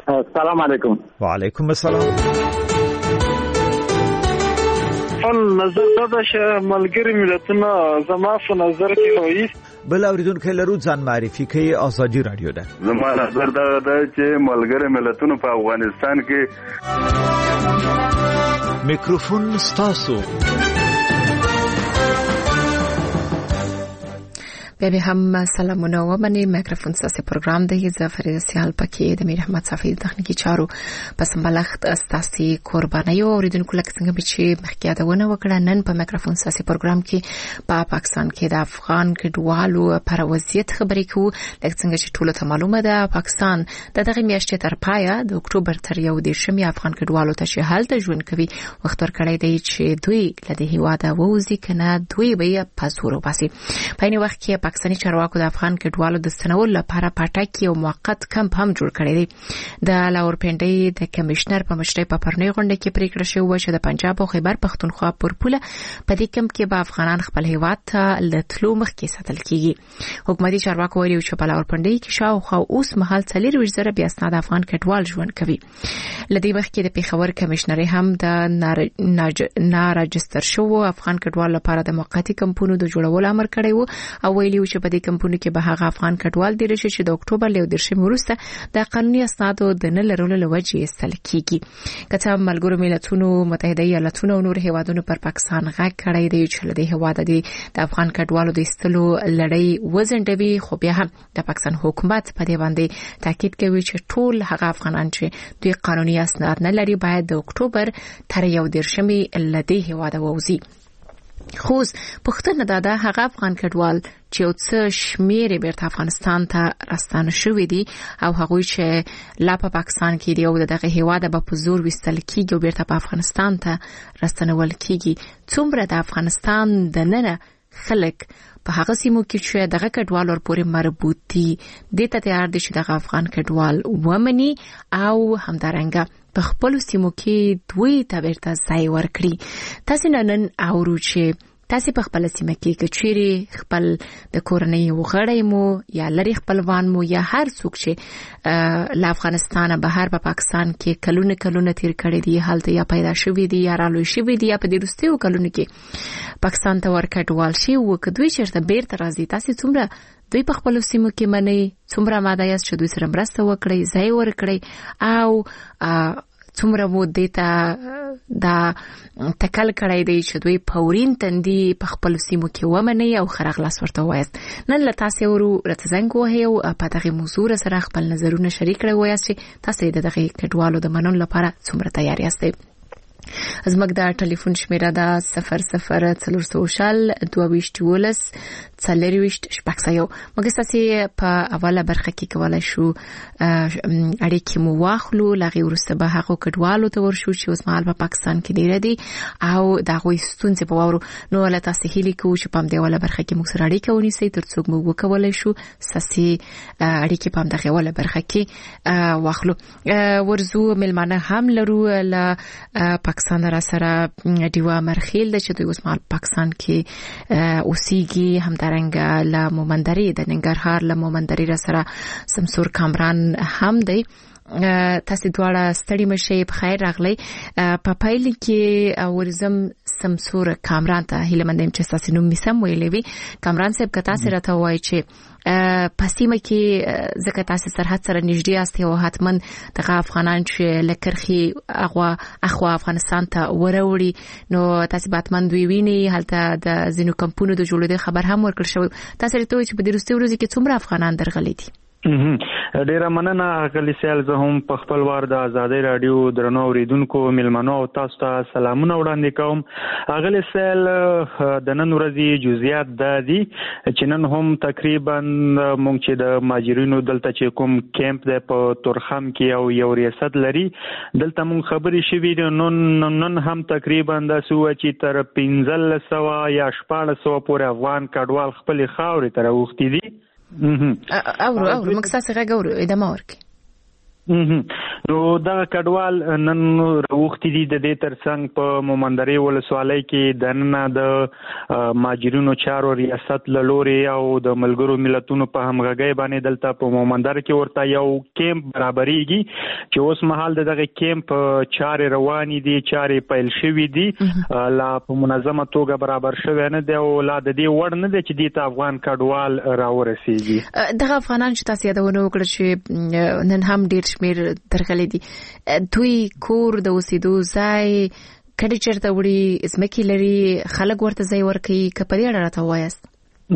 السلام علیکم. وعلیکم السلام. نظر دا چې ملګری ملتونه زما په نظر کې وایي بل اوریدونکو لرو ځان معرفي کوي. آزادي رادیو ده. زما نظر دا چې ملګری ملتونه په افغانستان کې میکروفون ستاسو. بیا هم سلامونه و منی میکروفون ساسی پروگرام ده ز فرید سیال پکی د میر احمد صافی تخنیکی چارو پس ملخت استاسی قربانی اوریدونکو لکه څنګه چې مخکیادونه وکړه نن په میکروفون ساسی پروگرام کې په پاکستان کې د افغان کډوالو پر وضعیت خبرې کوو. لکه څنګه چې ټولو ته معلومه ده پاکستان د دغه میاشتې تر پایه د اکتوبر تر 11 افغان کډوالو ته چې هلته ژوند کوي وخت ورکړی دی چې دوی له هیواده ووځي کنه دوی به پاسپورت وباسي. په این وخت کې پاکستاني چارواکو د افغان کډوالو د ستنولو لپاره پټاک یو موقت کمپ هم جوړ کړی دی. د لاورپنډي د کمشنر په مشرۍ په پرنۍ غونډه کې پریکړه شوې چې د پنجاب او خیبر پختونخوا پر پوله په دې کمپ کې به افغانان خپل هیواد ته لټلو مخکې ساتل کیږي. حکومتي چارواکو ویلي چې په لاورپنډي کې شاوخوا اوس مهال 40,000 بیا اسناد افغان کډوال ژوند کوي. لدې وخت کې د پیښور کمشنر هم د ناراجستر شو افغان کډوال لپاره د موقتی کمپونو د جوړولو امر کړی وو او ویلي چې په دې کمپونو کې به هغه افغان کډوال دي چې د اکتوبر له 13 وروسته د قانوني اسنادو د نه لرلو لوجې استل کیږي. کته ملګرو ملتونو متحده ایالاتونو او نور هیوادونو پر پاکستان غږ کړی دی چې له هیواده د افغان کډوالو د استلو لړۍ وزندوي. خو بیا هم د پاکستان حکومت په دې باندې تاکید کوي چې ټول هغه افغانان چې دوی قانوني اسناد نه لري باید د اکتوبر تر 11 لدې هیواده ووځي. خو پښتنه دا هغه افغان کډوال چې یو څه شمیر بیرته افغانستان ته راستانه شوې دي او هغه چې لا په پاکستان کې دی او دغه هیواده په زور وستل کیږي او بیرته په افغانستان ته راستنول کیږي. څومره د افغانستان د ننه خلک په هغه سیمو کې چې دغه کډوال ور پورې مربوط دي د ته تیار دي چې دغه افغان کډوال ومني او همدارنګه په خپل سیمو کې دوی ته ورته ځای ورکړي. تاسو نن اورو چې تاسو په خپل سیمه کې کچيري خپل د کورنۍ وغړی مو یا لري خپلوان مو یا هر څوک چې له افغانستان بهر په پاکستان کې کلونه تیر کړی دي حالت یا پیدا شوی دي یا رالوي شوی دي یا په دې وروستیو کلونو کې پاکستان ته ورکټوال شي او کدوې چیرته بیرته راځي تاسو څومره دوی په خپل سیمو کې مني څومره ماده یې چې دوی سره مرسته وکړي ځای ورکړي او څومره مو دیتا دا تکل کړای دی چې دوی پورین تندي په خپل سیمو کې ومني او خرغلاس ورته وایست. نن له تاسو ورو راتزنګ وهیو په دغه موضوع سره خپل نظرونه شریک کړئ وایست چې تاسو د دغه کډوالو د منلو لپاره څومره تیار یاستئ. زموږ د ټلیفون شمیره ده 004212 موږ تاسو په اوله برخه کې کولای شو اړیکې مو واخلو لغې ورسته به هغه کډوالو ته ورشو چې اوس مهال په پاکستان کې ډیر دي او دغه ستونزې په وورو نو له تاسو هیلې کوو چې په دې اوله برخه کې موږ سره اړیکه ونیسئ ترڅو موږ وکولای شو ساسي اړیکې په دغه اوله برخه کې واخلو. ورزو ملمانه هم لرو له پاکستان را سره دیوا مرخیل د چې دوی اوس مهال پاکستان کې اوسېږي همدارنګه له مومندري د ننګرهار له مومندري را سره سمسور کامران هم دی. تاسو دواړه ستړي مشه په خیر راغلی. په پایل کې ورزم سمسور کامران ته هیلمندم چې تاسو نوم میسم ویلې وی کامران صاحب کته سره ته وای چې پسیمه کې زکه تاسو سرحد سره نږدې یاست او حتمن دغه افغانان چې لکرخي اخوا افغانستان ته وروړي نو تاسو باتمن دوی ویني هلته د زینو کمپونو د جوړېدو خبر هم ورکړ شو. تاسو ته چې په دې وروستي ورځې کې څومره افغانان درغلي دي؟ ډیره مننه غلی سیل زه هم په خپل وار د آزادۍ رادیو درنو اوریدونکو ملمنو او تاسو ته سلامونه وړاندې کوم. غلی سیل د نن ورځې جزئیات د دي چې نن هم تقریبا مونږ چې د ماجرینو دلته چې کوم کیمپ د په تورخم کې او یو ریاست لري دلته مونږ خبرې شوې نن هم تقریبا د سو چې تر 1500 یا 1400 پورې افغان کډوال خپل خاورې ته راوختي دي. او مکساسه غاورو ادامه ورکي نو دا کډوال نن وروختي دي د دې ترڅنګ په مومندرې ولسوالۍ کې د نن د ماجرینو چارو ریاست لوري او د ملګرو ملتونو په همغږۍ باندې دلته په مومندر کې ورته یو کیمپ برابرېږي چې اوس مهال دغه کیمپ چارې روانې دي، چارې پیل شوې دي، لا په منظمه توګه برابر شوی نه دی او لا د دې وړ نه دی چې دې ته افغان کډوال راورسېږي. دغه افغانان چې تاسو یادونه وکړه چې نن هم ډېر شمېر درغلي دي، دوی کور د اوسېدو ځای کډې چېرته وړي، ځمکې لري، خلک ورته ځای ورکوي، که په دې اړه راته ووایاست.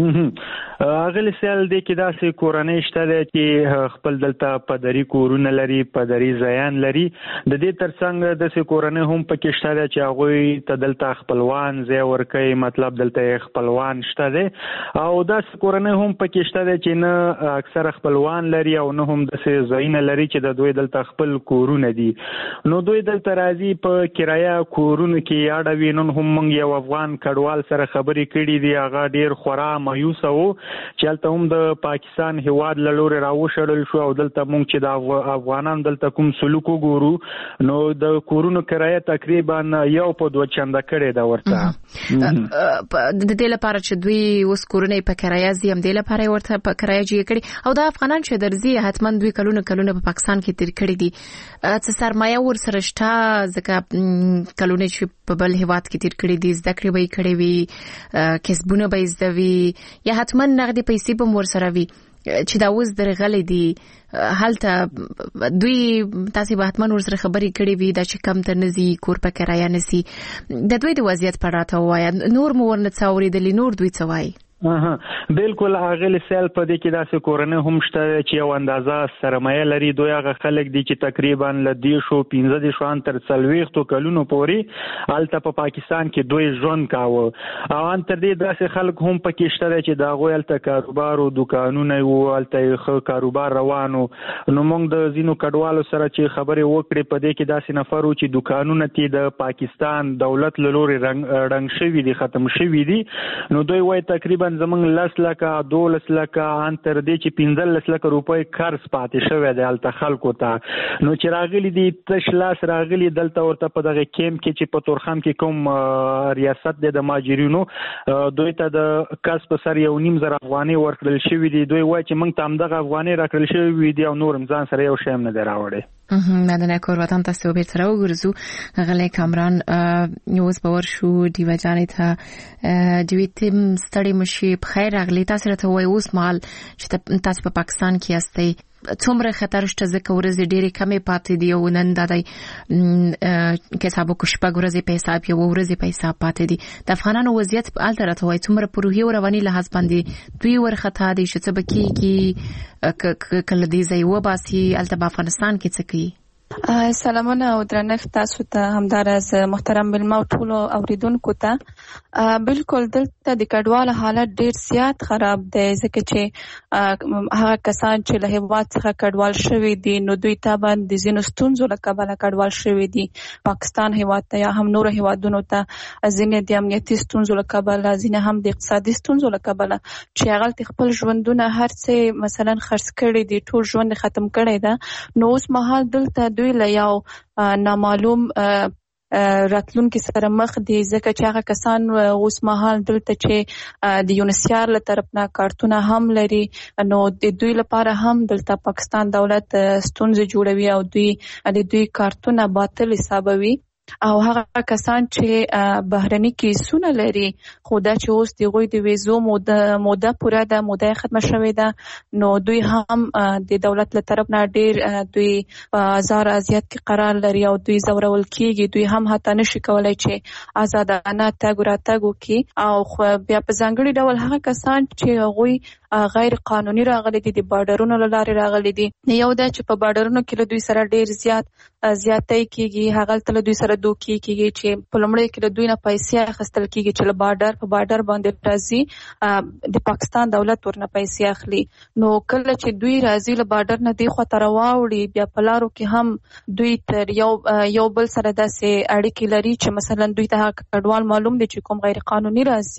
اغلی سیل دی کې داسې کورنۍ شته دی چې خپل دلته پدري کورونه لري، پدري ځایان لري. د دې ترڅنګ داسې کورنۍ هم پکې شته دی چې هغوی ته دلته خپلوان ځای ورکوي، مطلب دلته خپلوان شته دی. او داسې کورنۍ هم پکې شته دی چې نه اکثره خپلوان لري او نه هم داسې ځایونه لري چې د دوی دلته خپل کورونه دي. نو دوی دلته راځي په کرایه کورونو کې اړوي. نن هم موږ یو افغان کډوال سره خبرې کړې دي، هغه ډېر خورا مایوس وو چې هلته هم د پاکستان هیواد له لوري راوشړل شو او دلته موږ چې د افغانان دلته کوم سلوک وګورو نو د کورونو کرایه تقریبا یو په 2 چنده کړې ده ورته. د دې لپاره چې دوی اوس کورونه په کرایه ځي، هم دې لپاره ورته په کرایه جوړ کړي او د افغانان چې درځي حتما دوی کلونه په پاکستان کې تیر کړي دي. څه سرمایه ورسره شته ځکه کلونه چې په بل هیواد کې تیر کړي دي، زده کړې به یې کړې وي، کسبونه به یې زده وي، یا حتما نغدي پیسې به ورسره وي چې دا اوس درغلي دي. هلته دوی تاسو به حتما ورسره خبرې کړې وي دا چې کم ته نزي کور په کرایه نسی. د دوی د وضعیت په اړه وایي، نور مو ورنه څه اورېدلي، نور دوی څه وایي؟ بالکل اغلی سیل په دې کې داسې کورنۍ هم شته چې یو اندازه سرمایه لري. دوی هغه خلک دي چې تقریبا ل 15 تر 40 کلونو پورې هلته په پاکستان کې دوی ژوند کاوه او ان تر دې داسې خلک هم پکې شته چې دا غوي هلته کاروبار او دکانونه وو، هلته ښه کاروبار روانو. نو موږ د زینو کډوالو سره چې خبرې وکړې په دې کې داسې نفر وو چې دکانونه تی د پاکستان دولت له لوري رنګ شوي دي، ختم شوي دي. نو دوی وايي تقریبا زمونږ 10 لکه 12 لکه ان تر دې چې 15 لکه روپۍ قرض پاتې شوی دی هلته خلکو ته. نو چې راغلي دي تش لاس راغلي دلته ورته په دغه کیمپ کې چې په تورخم کې کوم ریاست دی د ماجرینو دوی ته د کس په سر 1.5 افغانۍ ورکړل شوي دي. دوی وایي چې موږ ته همدغه افغانۍ راکړل شوي دي او نور ځان سره یو شی هم نه دی راوړی. مدنه کور وطن تاسو به تر وګرځو غلې کامران نیوز باور شو دیو جانې ته دیو تیم ستړي مشي بخیر غلې تاسو ته وای اوس مال چې تاسو په پاکستان کې یاستئ څومره خطر شته ځکه ورځې ډېرې کمې پاتې دي او نن دا دی کې حساب کو شپږ ورځې په حساب یو ورځې په حساب پاتې دي. د افغانانو وضعیت په الته راته وای څومره په روحي او رواني لحاظ باندې دوی ورختا دي چې څه بکیږي کله دې ځای وباسي الته په افغانستان کې څه کوي. سلامونه او درنښت تاسو ته همدارس محترم بلما ټول اوریدونکو ته. بالکل دلته د کډوالو حالت ډیر زیات خراب دی ځکه چې هغه کسان چې له هیواد څخه کډوال شوي دي نو دوی ته باندې د ځینو ستونزو له کبله کډوال شوي دي پاکستان هیواد ته یا هم نور هیوادونو ته، ځینې د امنیتي ستونزو له کبله، ځینې هم د اقتصادي ستونزو له کبله چې هغه خپل ژوندونه هر څه مثلا خرڅ کړي دي، ټول ژوند ختم کړي ده. نو اوس مهال دلته دوی له یو نامعلوم راتلونکي سره مخ دي ځکه چې هغه کسان اوس مهال دلته چې د یونیسیار له طرف نه کارتونه هم لري نو د دوی لپاره هم دلته پاکستان دولت ستونزې جوړوي او د دوی کارتونه باطل حسابوي. او هغه کسان چې بهرني کیسونه لري خو دا چې اوس د غوي د ویزو موده پوره ده، موده ختمه شوې ده، نو دوی هم د دولت له طرف نه ډیر دوی آزار اذیت کې قرار لري او دوی زورول کیږي. دوی هم حتی نشي کولای چې آزادانه تګ راتګ وکړي او بیا په ځانګړي ډول هغه کسان چې غوي غیر قانوني راغلي دي د بارډرونو له لارې راغلي دي. یو دا چې په بارډرونو کې له دوی سره ډیر زیاتۍ کیږي، هغه تل دوی سره دوکي کیږي چې په لومړی کې له دوی نه پیسې اخیستل کیږي چې له بارډر باندې راځي د پاکستان دولت ورنه پیسې اخلي. نو کله چې دوی راځي له بارډر نه دی خو تر واوړي بیا په لارو کې هم دوی تر یو بل سره داسې اړیکې لري چې مثلا دوی ته کډوال معلوم دي چې کوم غیر قانوني راځي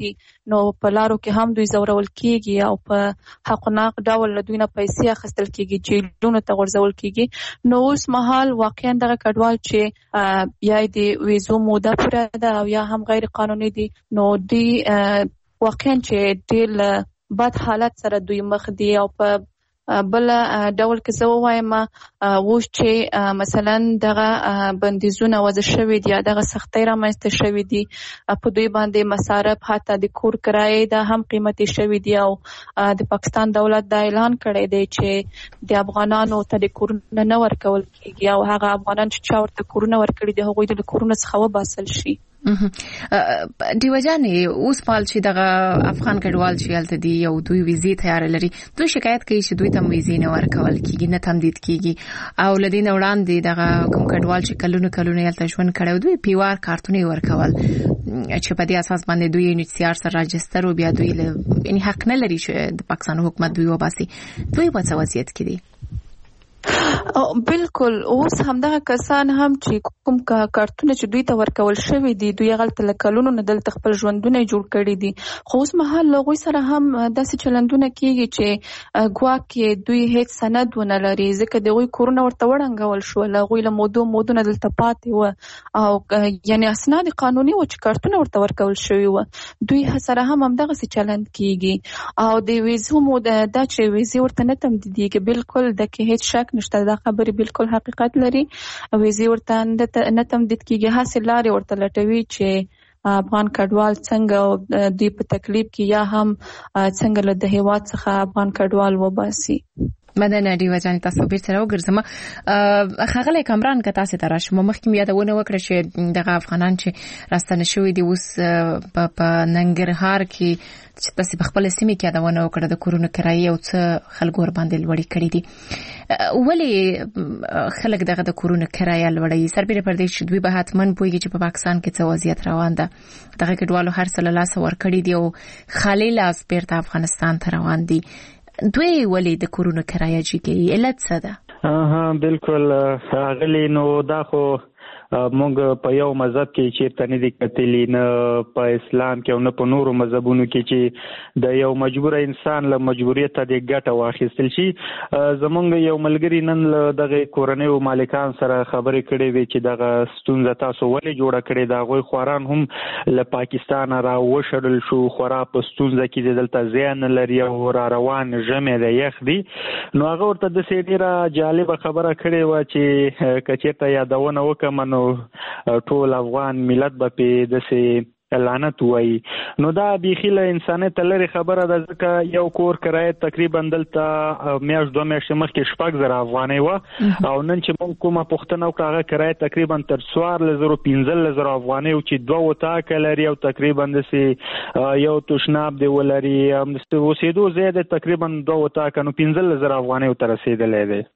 نو په لارو کې هم دوی زورول کیږي او په حقناق ډول دوی نه پیسې اخیستل کیږي جیلونو ته غورځول کیږي. نو اوس مهال واقعا دغه کډوال چې یا د ویزو موده پوره ده او یا هم غیر قانوني دي نو دوی واقعا چې ډېر بد حالت سره دوی مخ دي. او په بل ډول کې زه وایم اوس چې مثلا دغه بندیزونه وضع شوي دي یا دغه سختۍ رامنځته شوي دي په دوی باندې مصارف حتی د کور کرایې دا هم قیمتي شوي دي او د پاکستان دولت دا اعلان کړی دی چې د افغانانو ته د کورونه نه ورکول کیږي او هغه افغانان چې چا ورته کورونه ورکړي دي هغوی د کورونه څخه وباسل شي. دیو جانې اوس پال چې دغه افغان کډوال چې هلته دي او دوی ویزې تیار لري دوی شکایت کوي چې دوی ته ویزې نه ورکول کیږي نه تمدید کیږي او لدی نه وړاندې دغه کوم کډوال چې کلونه هلته ژوند کړي دوی پیوار کارتونه ورکول چې په دې اساس باندې دوی NHCR سره راجستر او بیا دوی یعنی حق نه لري چې د پاکستان حکومت دوی وباسي. دوی په څه وضعیت کې دي؟ بالکل اوس همدغه کسان هم چې کوم کارتونه چې دوی ته ورکول شوی دي دوی غلط لکلونو نه دلته خپل ژوندونه جوړ کړي دي خو اوس مهال لغوی سره هم داسې چلندونه کیږي چې ګواکې دوی هیڅ سند ونه لري ځکه دغوی کورونه ورته وړنګول شو لغوی له مودونه دلته پاتې و او یعنی اسناد قانوني و چې کارتونه ورته ورکول شوی و دوی سره هم همدغه څه چلند کیږي او د ویزو موده دا چې ویزې ورته نه تمدیدیږي بالکل دغه هیڅ شک نشته دا خبرې بالکل حقیقت لري. ویزې ورته نه تمدید کیږي هڅې لارې ورته لټوي چې افغان کډوال څنګه دوی په تکلیف کې یا هم څنګه له د هیواد څخه افغان کډوال وباسي. مدنه دی وجه تاسو بیرته راوګرځم خغله کامران که تاسو ته راشم مخکې یادونه وکړه چې دغه افغانان چې راستنه شوی دي اوس په ننګرهار کې چې تاسو په خپل سیمه کې یادونه وکړه د کورونو کرایې او څه خلک ور باندې لوړې کړې دي ولی خلک دغه د کورونو کرایې لوړې سربېره پر دې چې دوی به حتمن پوهیږي چې په پاکستان کې څه وضعیت روان ده دغه کډوالو هر څه له لاسه ورکړي دي او خالي لاس بیرته افغانستان ته روان دي دوی ولی د کورونو کرایه جګي علت څه ده؟ بالکل غلی نو دا خو مونږ په یو مذهب کې چې تنه دي کتلی نه په اسلام کې او نه په نورو مذهبونو کې چې د یو مجبور انسان له مجبوریت ته د ګټه واخیستل شي. زمونږ یو ملګری نن دغه کورنۍ مالکان سره خبرې کړې وي چې دغه ستونزه تاسو ولې جوړه کړې دا غوي خوران هم له پاکستان را وشړل شو خورا په ستونزه کې دلته ځان لري او را روان جمع د یخ دي نو هغه ورته د سیډیره جالب خبره کړې و چې کچېته یادونه وکمنو ټول افغان ملت به په دسه لعنت وای نو دا بيخي له انسانیت لري خبره ده ځکه یو کور کرایه تقریبا دلته میاشت 2 میاشتې مخکې 6,000 افغانۍ و او نن چې موږ کومه پښتنه وکړه هغه کرایه تقریبا تر 14,000 افغانۍ او چې 2 وټاکه لري او تقریبا دسه یو توشناب دی ولري اوسېدو زیاده تقریبا 2 وټاکه نو 15,000 افغانۍ تر رسیدلې ده.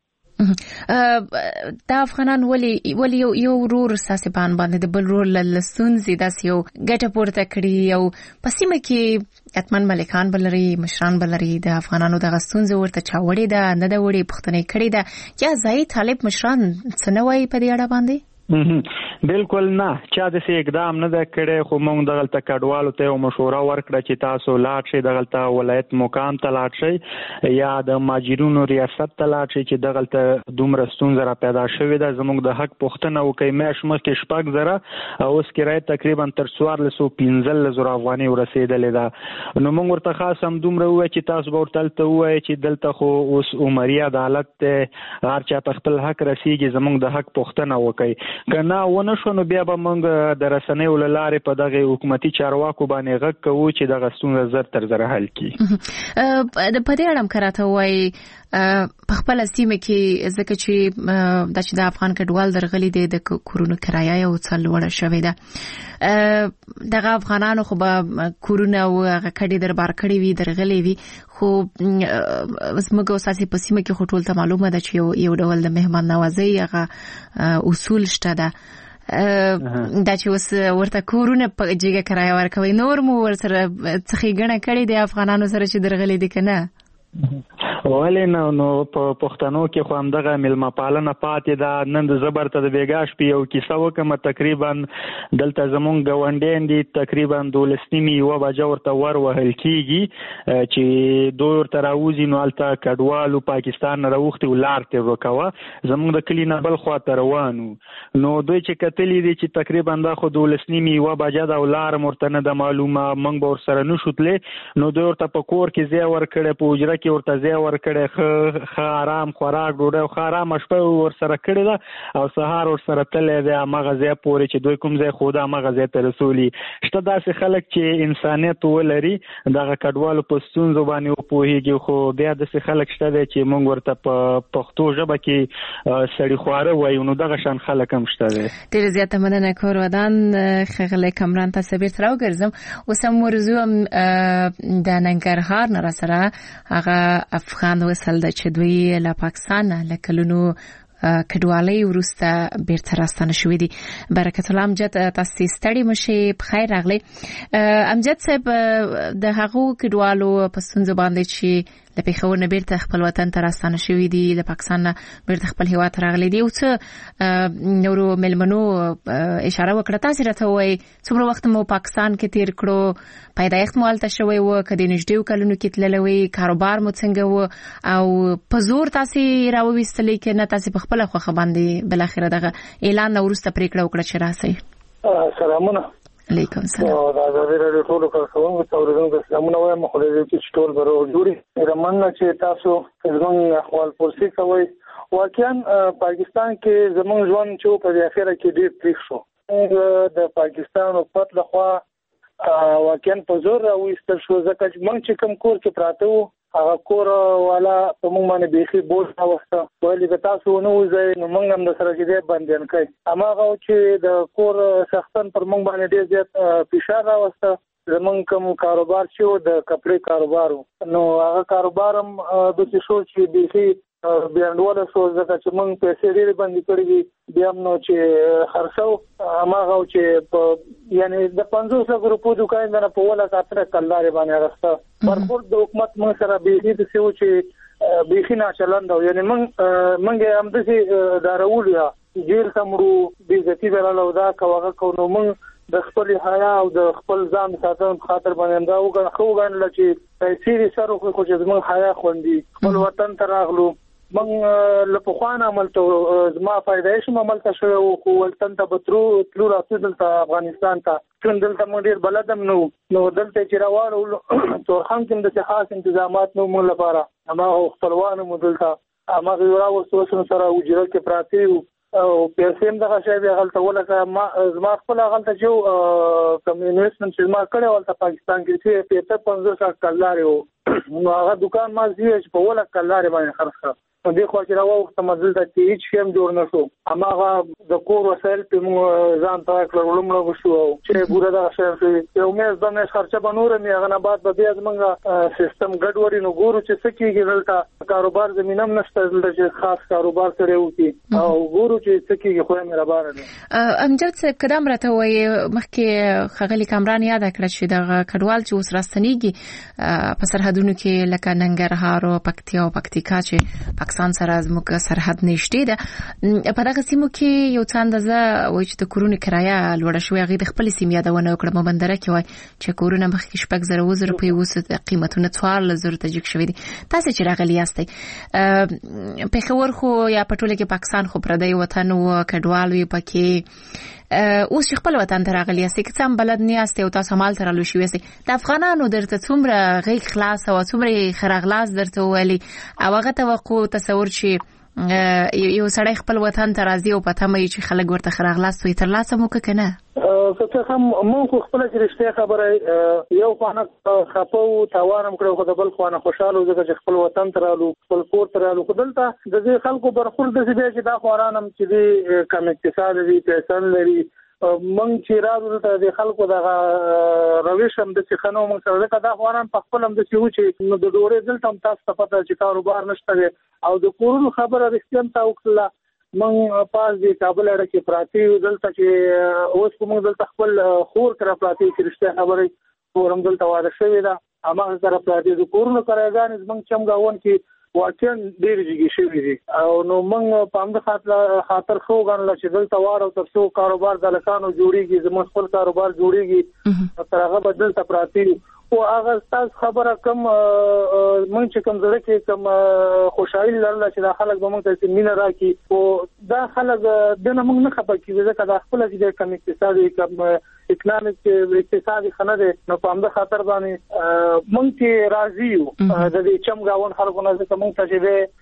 دا افغانان ولی یو ورور ساسبان باندې د بل ورور لسونزي داس یو ګټه پورته کړی او پسیمه کې اتمن ملکان بلري مشران بلري د افغانانو د غسونزي ورته چاوړي ده نه د وړي پښتنې کړی ده یا ځای طالب مشران څنوي په دې اړه باندې بالکل نه چا د سي اقدام نه کړي خو موږ دغه کډوالو ته مشوره ورکړه چې تاسو لاړ شئ دغه ولایت مقام ته لاړ شئ یا د ماجرونو ریاست ته لاړ شئ چې دغه دومره ستونزه را پیدا شوې ده زموږ د حق پوښتنه وکړي مېش مخکې 6,000 اوس کرایه تقریبا تر 14,015 افغانۍ ورسېدلې ده نو موږ ورته خاص هم دومره وایي چې تاسو به ورته وایي چې دلته خو اوس عمري عدالت ته هر چا په خپل حق رسیږي زموږ د حق پوښتنه وکړي کنا ونه شو نو بیا به موږ د رسنیو لارې په دغه حکومتي چارواکو باندې غږ کوو چې دغه ستونزه زر تر زر حل کړي. د پدې اړه کراته وای په خپل سیمه کې ځکه چې د افغان کډوال درغلي د کورونو کرایه او څل وړه شوې ده دغه افغانانو خو به کورونه او کډي دربار کړی وي درغلي وي خو زموږ اساسي په سیمه کې ټول ته معلومه ده چې یو ډول د مهمان نوازي هغه اصول شته ده دا چې اوس ورته کورونه په جګه کرایه ورکوي نور مو ورسره څخه غنه کړی د افغانانو سره چې درغلي دي کنه ولې نو په پښتنو کې خو همدغه مېلمه پالنه پاتې ده. نن د زبر ته د بیګا شپې یو کیسه وکم، تقریبا دلته زمونږ ګاونډیان دي تقریبا 12:30 بجې ورته ور وهل کیږي چې دوی ورته راوځي، نو هلته کډوالو پاکستان راوختي ولار ته وکوه زمونږ د کلي نه بل خوا ته روانو. نو دوی چې کتلی دي چې تقریبا دا خو 12:30 بجې د ولار مرته نه د معلومه موږ به ورسره نشو تللی. نو دوی ورته په کور کې ځای ورکړی، په حجره کې ورته ځای ورکړی، ښه آرام خوراک ډوډۍ او ښه آرامه شپه ورسره کړې ده او سهار ورسره تللی دی همغه ځای پورې چې دوی کوم ځای ښوده همغه ځای ته رسولي. شته داسې خلک چې انسانیت ولري دغه کډوالو په ستونزو باندې وپوهېږي، خو بیا داسې خلک شته دی چې موږ ورته په پښتو ژبه کې سړي خواره وایو، نو دغه شان خلک هم شته دی. ډېره زیاته مننه کور ودان. ښاغلی کامران تاسو بیرته راوګرځم. اوس هم موضوع د ننګرهار نه راسره هغه افغان وصل ده چې دوی له پاکستان له کلونو کډوالۍ وروسته بیرته راستانه شوي دي. برکت الله امجد تاسو ستړي مشي، بخیر راغلی. امجد صاحب د هغو کډوالو په ستونزو باندې چې له پېښور نه بیرته خپل وطن ته راستانه شوي دي، د پاکستان نه بیرته خپل هېواد ته راغلي دي، او څه نورو مېلمنو اشاره وکړه. تاسو راته ووایئ څومره وخت مو پاکستان کې تېر کړو، پیدایښت مو هلته شوی و که د نږدې کلونو کې تللی وئ، کاروبار مو څنګه و، او په زور تاسې راوویستلئ که نه تاسې په خپله خوښه باندې بالاخره دغه اعلان نه وروسته پرېکړه وکړه چې راسئ؟ سلامونه. علیکم سلام. دا ازادي راډیو ټولو کارکوونکو ته ورته سلامونه وایم. خو دې چې ټول به جوړي رمنه چې تاسو زموږ احوال پرسي کوئ. واقعا پاکستان کې زموږ ژوند چې په اخره کې ډېر تریخ شو. د پاکستان حکومت لخوا واقعا په زور راوایستل شو، ځکه چې موږ چې کوم کور کې پراته وو هغه کور والا په موږ باندې بیخي بوج راوسته، ویلې که تاسو ونه وځئ نو موږ هم د سره چې دی بندیان کوي. هماغه چې د کور سختن پر موږ باندې ډېر زیات فشار راوسته. زمونږ کوم کاروبار چې و د کپړې کاروبار و، نو هغه کاروبار هم داسې شو چې بیخي بیانډوله شو، ځکه چې موږ پیسې ډېرې بندي کړې دي. بیا هم نو چې خرڅو هماغه چې یعنی د 500 روپو دوکان نه په ولا ساتره کلارې باندې راسته برخورد د حکومت موږ سره بیخي د سیو چې بیخي ناچلند و. یعنی موږ هم داسې دارول یا جیل تمړو بیزتی ولاله دا کوغه کو نو موږ د خپل حیا او د خپل ځان ساتنې خاطر باندې دا وګڼل چې پیسې سره خو چې زموږ حیا خوندي خپل وطن ته راغلو. موږ له پخوانه عملته زما فائدې شم عملته شو او وطن ته بترو تلو راځو دلته افغانستان ته چې دلته موږ ډیر بلدم نو دلته چې راوړو تورخم کې د خاص تنظیمات نو موږ لپاره اما خپلوانو مو دلته اما راوستو سره وجره کې پراتی او پیسې هم دغه شی به غلطه ولکه زما خپل غلطه چې کوم انویسټمنټ چې ما کړی ولته پاکستان کې چې 500 کلاري وو نو هغه دکان ما زیږ په ولا کلاري باندې خرڅ کړ. دې خو چې راوخت مزل ته چې هیڅ شی هم جوړ نه شو. هماغه د کور وسایل په مو ځان ته کړل لمړو شو چې ګوره دا شی یو مې ځنه خرچه بنور مې هغه نه بعد به بیا زمونږ سیستم ګډوډي نو ګورو چې څه کیږي دلته کاروبار زمينه هم نشته دلته چې خاص کاروبار سره وتی او ګورو چې څه کیږي خو مې را بار نه. امجد صاحب قدم راته وای مخکې خغلی کامران یاد کړ چې دا کډوال چې اوس راستنیږي په سرحدونو کې لکه ننګرهار او پکتیا او پکتیکا چې پاکستان سره زموږ سرحد نشته ده په دغه سیمو کې یو څه اندازه وایي چې د کورونو کرایه لوړه شوې هغه د خپل سیمې یادونه وکړه مبندره کې وای چې کورونه مخکې 6,000 روپۍ وسه قیمتونه 14,000 ته جګ شوې دي. تاسو چې راغلی یاستئ په خبر خو یا پټوله کې پاکستان خو پردی وطن او کډوال وي پکې اوس خپل وطن ته راغلی یاستئ که څم بلد نه یاستئ او تاسو مال تر لوي شوې یاستئ د افغانانو درته څومره غیږ خلاص او څومره خراغلاس درته ویلي او هغه توقع تصور چې یو سړی خپل وطن ته راځي او پته مې چې خلک ورته خراغلاس وي تر لاسه مو کنه څه هم مونږ خپل چې رښتیا خبره یو خانه خپو توانم کړو خو د بل خانه خوشاله ځکه چې خپل وطن ته رالو خپل کور ته رالو خدلته د دې خلکو برخورد د دې چې دا خورانم چې دې کم اقتصاد دي پیسې لري مونږ چې راځو ته د خلکو د رویش هم د څخنو مونږ سره دا خوران په خپل هم د سیو چې نو د ډورې دلته هم تاسو ته پته چې کاروبار نشته او د کورونو خبره رښتیا ته وکړه. موږ پاس دی کابل اړه کې پراتی دلته چې اوس کوم دلته خپل خور کرا پراتی چې رښتیا خبره کورم دلته واده شوی دا اما سره پراتی د کورونو کارګان زمنګ چم گاون کې واقعا ډېر جګی شوی دي او نو موږ په همدغه خاطر خو غواړو چې دلته واره تر څو کاروبار د لکانو جوړیږي زموږ خپل کاروبار جوړیږي تر هغه بدل ته پراتی او هغه تاسو خبره کوم مونږ چې کوم ځل کې کوم خوشحالي لرله چې د خلک به موږ ته مینه راکړي او دا خلک د موږ نه خبر کیږي ځکه د خپل چې کوم اقتصادي کوم اکونومیک اقتصادي خنده نو په همدغه خاطر باندې مونږ چې راضي یو د دې چمګاون خلکو نه ځکه مونږ ته چې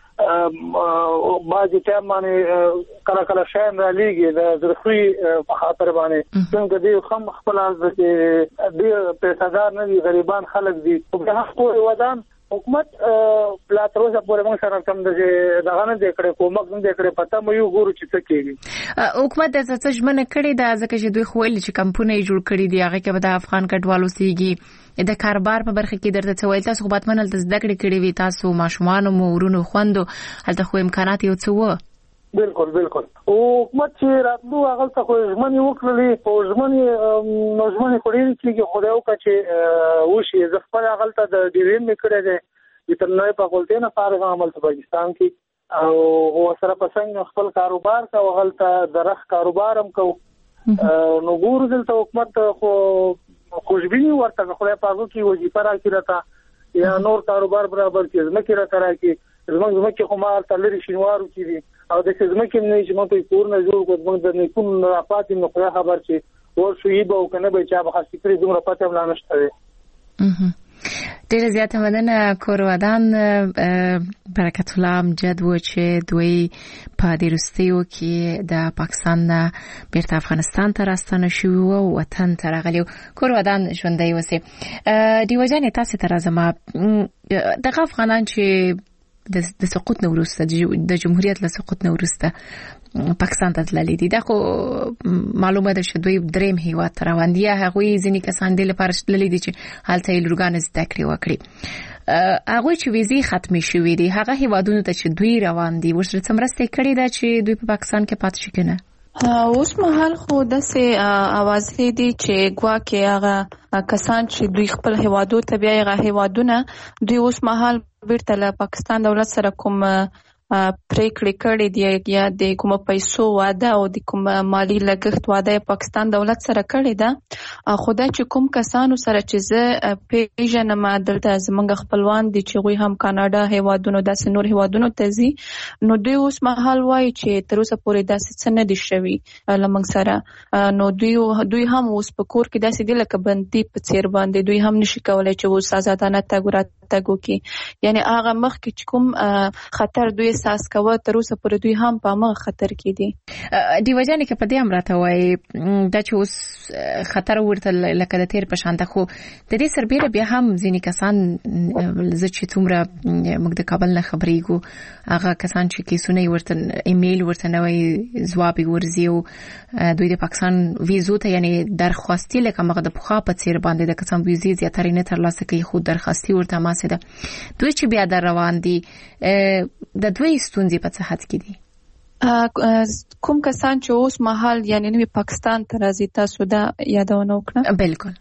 باندې ټیم باندې کله شاین را لېږي د زرخوي په خاطر باندې څنګه دې خام خپل چې دې پیسادار نه دي غریبان خلک دي په هغه ودان حکومت پلاتروزه پورې موږ سره کوم د دغه نه د کړې کومک نه د کړې پته مې یو ګورو چې څه کېږي حکومت د څه ژمنه کړې ده ځکه چې دوی خو چې کمپونه جوړ کړي دي هغه کې به د افغان کډوالو سیږي د کاروبار په برخه کې درته څه وایي تاسو خو باید منل د زده کړې کړې وي تاسو ماشومان او ورونو خوندو هلته خو امکانات یو څه و بالکل او حکومت چې راتلو هغه ته خو ژمنې وکړلې او ژمنې خوري چې خدای وکړي چې وشي زه خپل هغه ته د ډیوین میکړه ده ویټرنری فاکولټي نه فارغ عمل په پاکستان کې او سره پسنګ خپل کاروبار کا وغلطه درخ کاروبار هم کو نو ګورو دلته حکومت خو خوشبینی ورته خدای پاکو کی وظیفه راکړه یا نور کاروبار برابر کې زمکه را راکړي زمکه خو ما تلری شینوارو کې دي او د زمکه نه چې مونږ په کور نه جوړ کوو موږ د نیکون راپاتې نو خدای خبر چې ور شوی به او کنه به چا به خاص فکر دومره پته ولا نشته ډېر زیاته مننه کورودان برکت الله امجد و چې دوی په دیرستیو کې د پاکستان نه بیرته افغانستان ته راستنه شو او وطن ته راغلی کورودان ژوندۍ وسی دیو جان تاسو ته راځم د افغانان چې د سقوط نه وروسته د جمهوریت له سقوط نه وروسته پاکستان ته تللی دي دا خو معلومه ده چې دوی دریم هیواد ته روان دي هغوی ځینې کسان د لپاره تللی دي چې هلته یې لورګانې زده کړې وکړي هغوی چې ویزې ختمې شوې دي هغه هیوادونو ته چې دوی روان دي ورسره څه مرسته کړې ده چې دوی په پاکستان کې پاتې شي که نه اوس مهال خو داسې اوازې دي چې ګواکې هغه کسان چې دوی خپل هیوادو ته بیا هغه هیوادونه دوی اوس مهال بیرته له پاکستان دولت سره کوم پریکړې کړې دي یا د کوم پیسو واده او د کوم مالی لګښت واده پاکستان دولت سره کړې ده خدای چې کوم کسانو سره چې زه پیژنم دلته زمونږ خپلوان دي چې غوي هم کاناډا هیوادونو داسې نور هیوادونو ته ځي نو دوی اوس مهال وایي چې تر اوسه پورې داسې څه نه دي شوي لمنګ سره نو دوی هم اوس په کور کې داسې دي لکه بندي په څیر باندې دوی هم نشي کولای چې اوس آزادانه تګ راتګ وکړي یعنی هغه مخکې چې کوم خطر دوی احساس کوي تر اوسه پورې دوی هم په هغه خطر کې دي دی وجه نه کې په دې امراته وای دا چې اوس خطر ورته لکه د تیر په شان ته خو د دې سربېره بیا هم ځینې کسان زه چې څومره موږ د کابل نه خبرېږو هغه کسان چې کیسونه ورته ایمیل ورته نوې ځواب ورزي او دوی د پاکستان ویزو ته یعنی درخواستي لکه هغه د پخوا په څیر باندې د کسان ویزې زیاتره نه ترلاسه کوي خو درخواستي ورته ماسه ده دوی چې بیا در روان دي د دوی ستونزې په څه حد کې دي کوم کسان چې اوس مهال یعنی نوی پاکستان ته راځي تاسو دا یادونه وکړه بالکل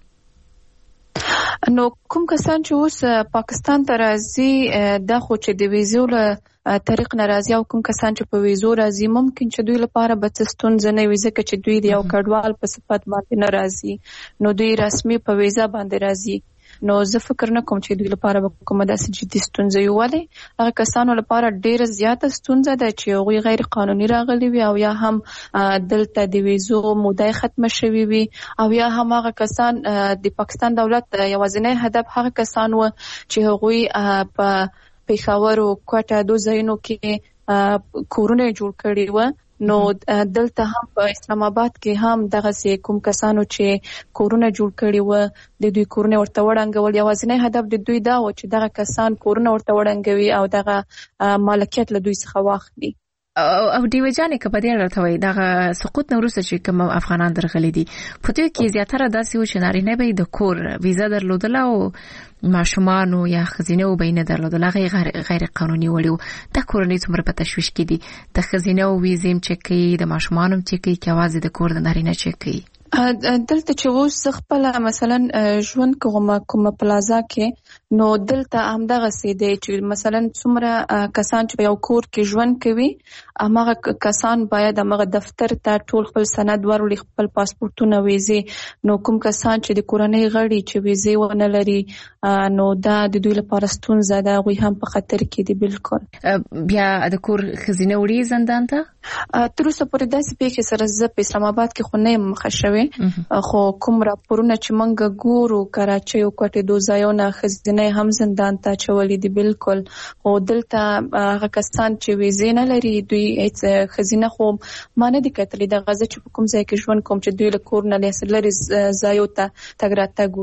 نو کوم کسان چې اوس پاکستان ته راځي دا خو چې د ویزو له طریق ناراضي او کوم کسان چې په ویزو راځي ممکن چې دوی لپاره به څه ستونزه نه وي ځکه چې دوی د یو کډوال په صفت باندې نه راځي نو دوی رسمي په ویزا باندې راځي نو زه فکر نه کوم چې دوی لپاره به کومه داسې جدي ستونزه وي ولې هغه کسانو لپاره ډیره زیاته ستونزه ده چې هغوی غیر قانوني راغلي وي او یا هم دلته د ویزو موده ختمه شوې وي او یا هم هغه کسان د پاکستان دولت یوازینی هدف هغه کسان و چې هغوی په پېښور او کوټه دوه ځایونو کې کورونه جوړ کړي و نو دلته هم په اسلام آباد کې هم دغه کوم کسانو چې کورونه جوړ کړي و د دوی کورونه ورته وړاندول یوازینی هدف د دوی دا و چې دغه کسان کورونه ورته وړاندوي او دغه مالکیت له دوی څخه واخلي او دیو جانې که په دې اړه ورته وایي دغه سقوط نه وروسته چې کوم افغانان درغلي دي په دوی کې زیاتره داسې و چې نارینه به یې د کور ویزه درلودله او ماشومانو یا ښځینهو به یې نه درلودله هغه یې غیر قانوني وړي وو دا کورنۍ څومره په تشویش کې دي د ښځینهو ویزې هم چک کوي د ماشومانو هم چک کوي که یوازې د کور د نارینه چک کوي دلته چې اوس خپل مثلا ژوند کومه پلازا کې نو دلته همدغه سي دي چې مثلا څومره کسان چې یو کور کې ژوند کوي هغه کسان باید هغه دفتر ته ټول خپل سند ورولي خپل پاسپورتونه ویزه نو کوم کسان چې د کورنۍ غړي چې ویزه ونه لري نو دا د دوی لپاره ستونزه ده غوي هم په خطر کې دي بالکل بیا د کور خزینه وړي زندان ته تر اوسه پورې داسې پیښې سره زه په اسلام آباد کې خو نه مخه شوې خو کوم راپورونه چې مونږ ګورو کراچۍ او کوټې دوه ځایونه خزینه هم زندان ته چولې دي بالکل او دلته هغه کسان چې ویزه نه لري دوی هیڅ خزینه خو ما نه دي کتلې د غزه چې کوم ځای کې ژوند کوم چې دوی له کور نه لري ځایو ته تګ راتګ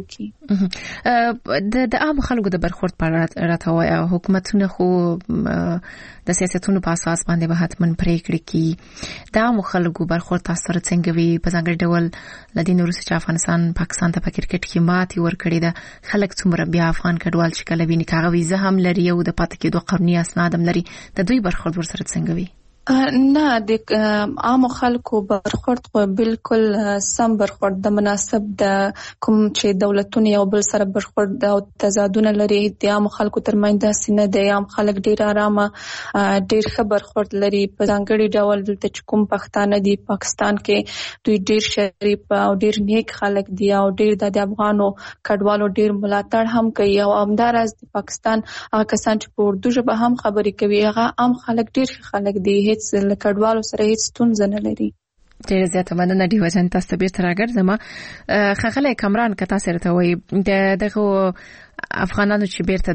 وکړي د عام خلکو د برخورد په اړه راته حکومتونه خو د سیاستونو په اساس باندې به حتمن پریکړې کوي د عام خلکو برخورد تاسو سره څنګه وي په ځانګړي ډول لدین روسي چې افغانستان پاکستان ته په کرکټ کې ماتي ورکړي ده خلک څومره بیا افغان کډوال چې کله ویني کاغه ویزه هم لري او د پاتې کېدو قانوني اسناد هم لري د دوی برخورد ورسره څنګه وي نه د عام خلکو برخورد خو بالکل سم برخورد د مناسب د کوم چې دولتونه یو بل سره برخورد او تضادونه لري د عام خلکو ترمنځ د سینه د عام خلک ډیر آرامه ډیر ښه برخورد لري په ځانګړي ډول دلته چې کوم پښتانه دي پاکستان کې دوی ډیر شریف او ډیر نیک خلک دي او ډیر د افغانو کډوالو ډیر ملاتړ هم کوي او همدارس د پاکستان هغه کسان چې په اردو ژبه هم خبرې کوي هغه عام خلک ډیر خلک دي هیڅ لکډوالو سره هیڅ ستونزه نه لري ډېر زیاته مننه دی وجن تاسو ته بیرته راګرځم خغله کامران کتا سره ته وي دغه افغانانو چې بیرته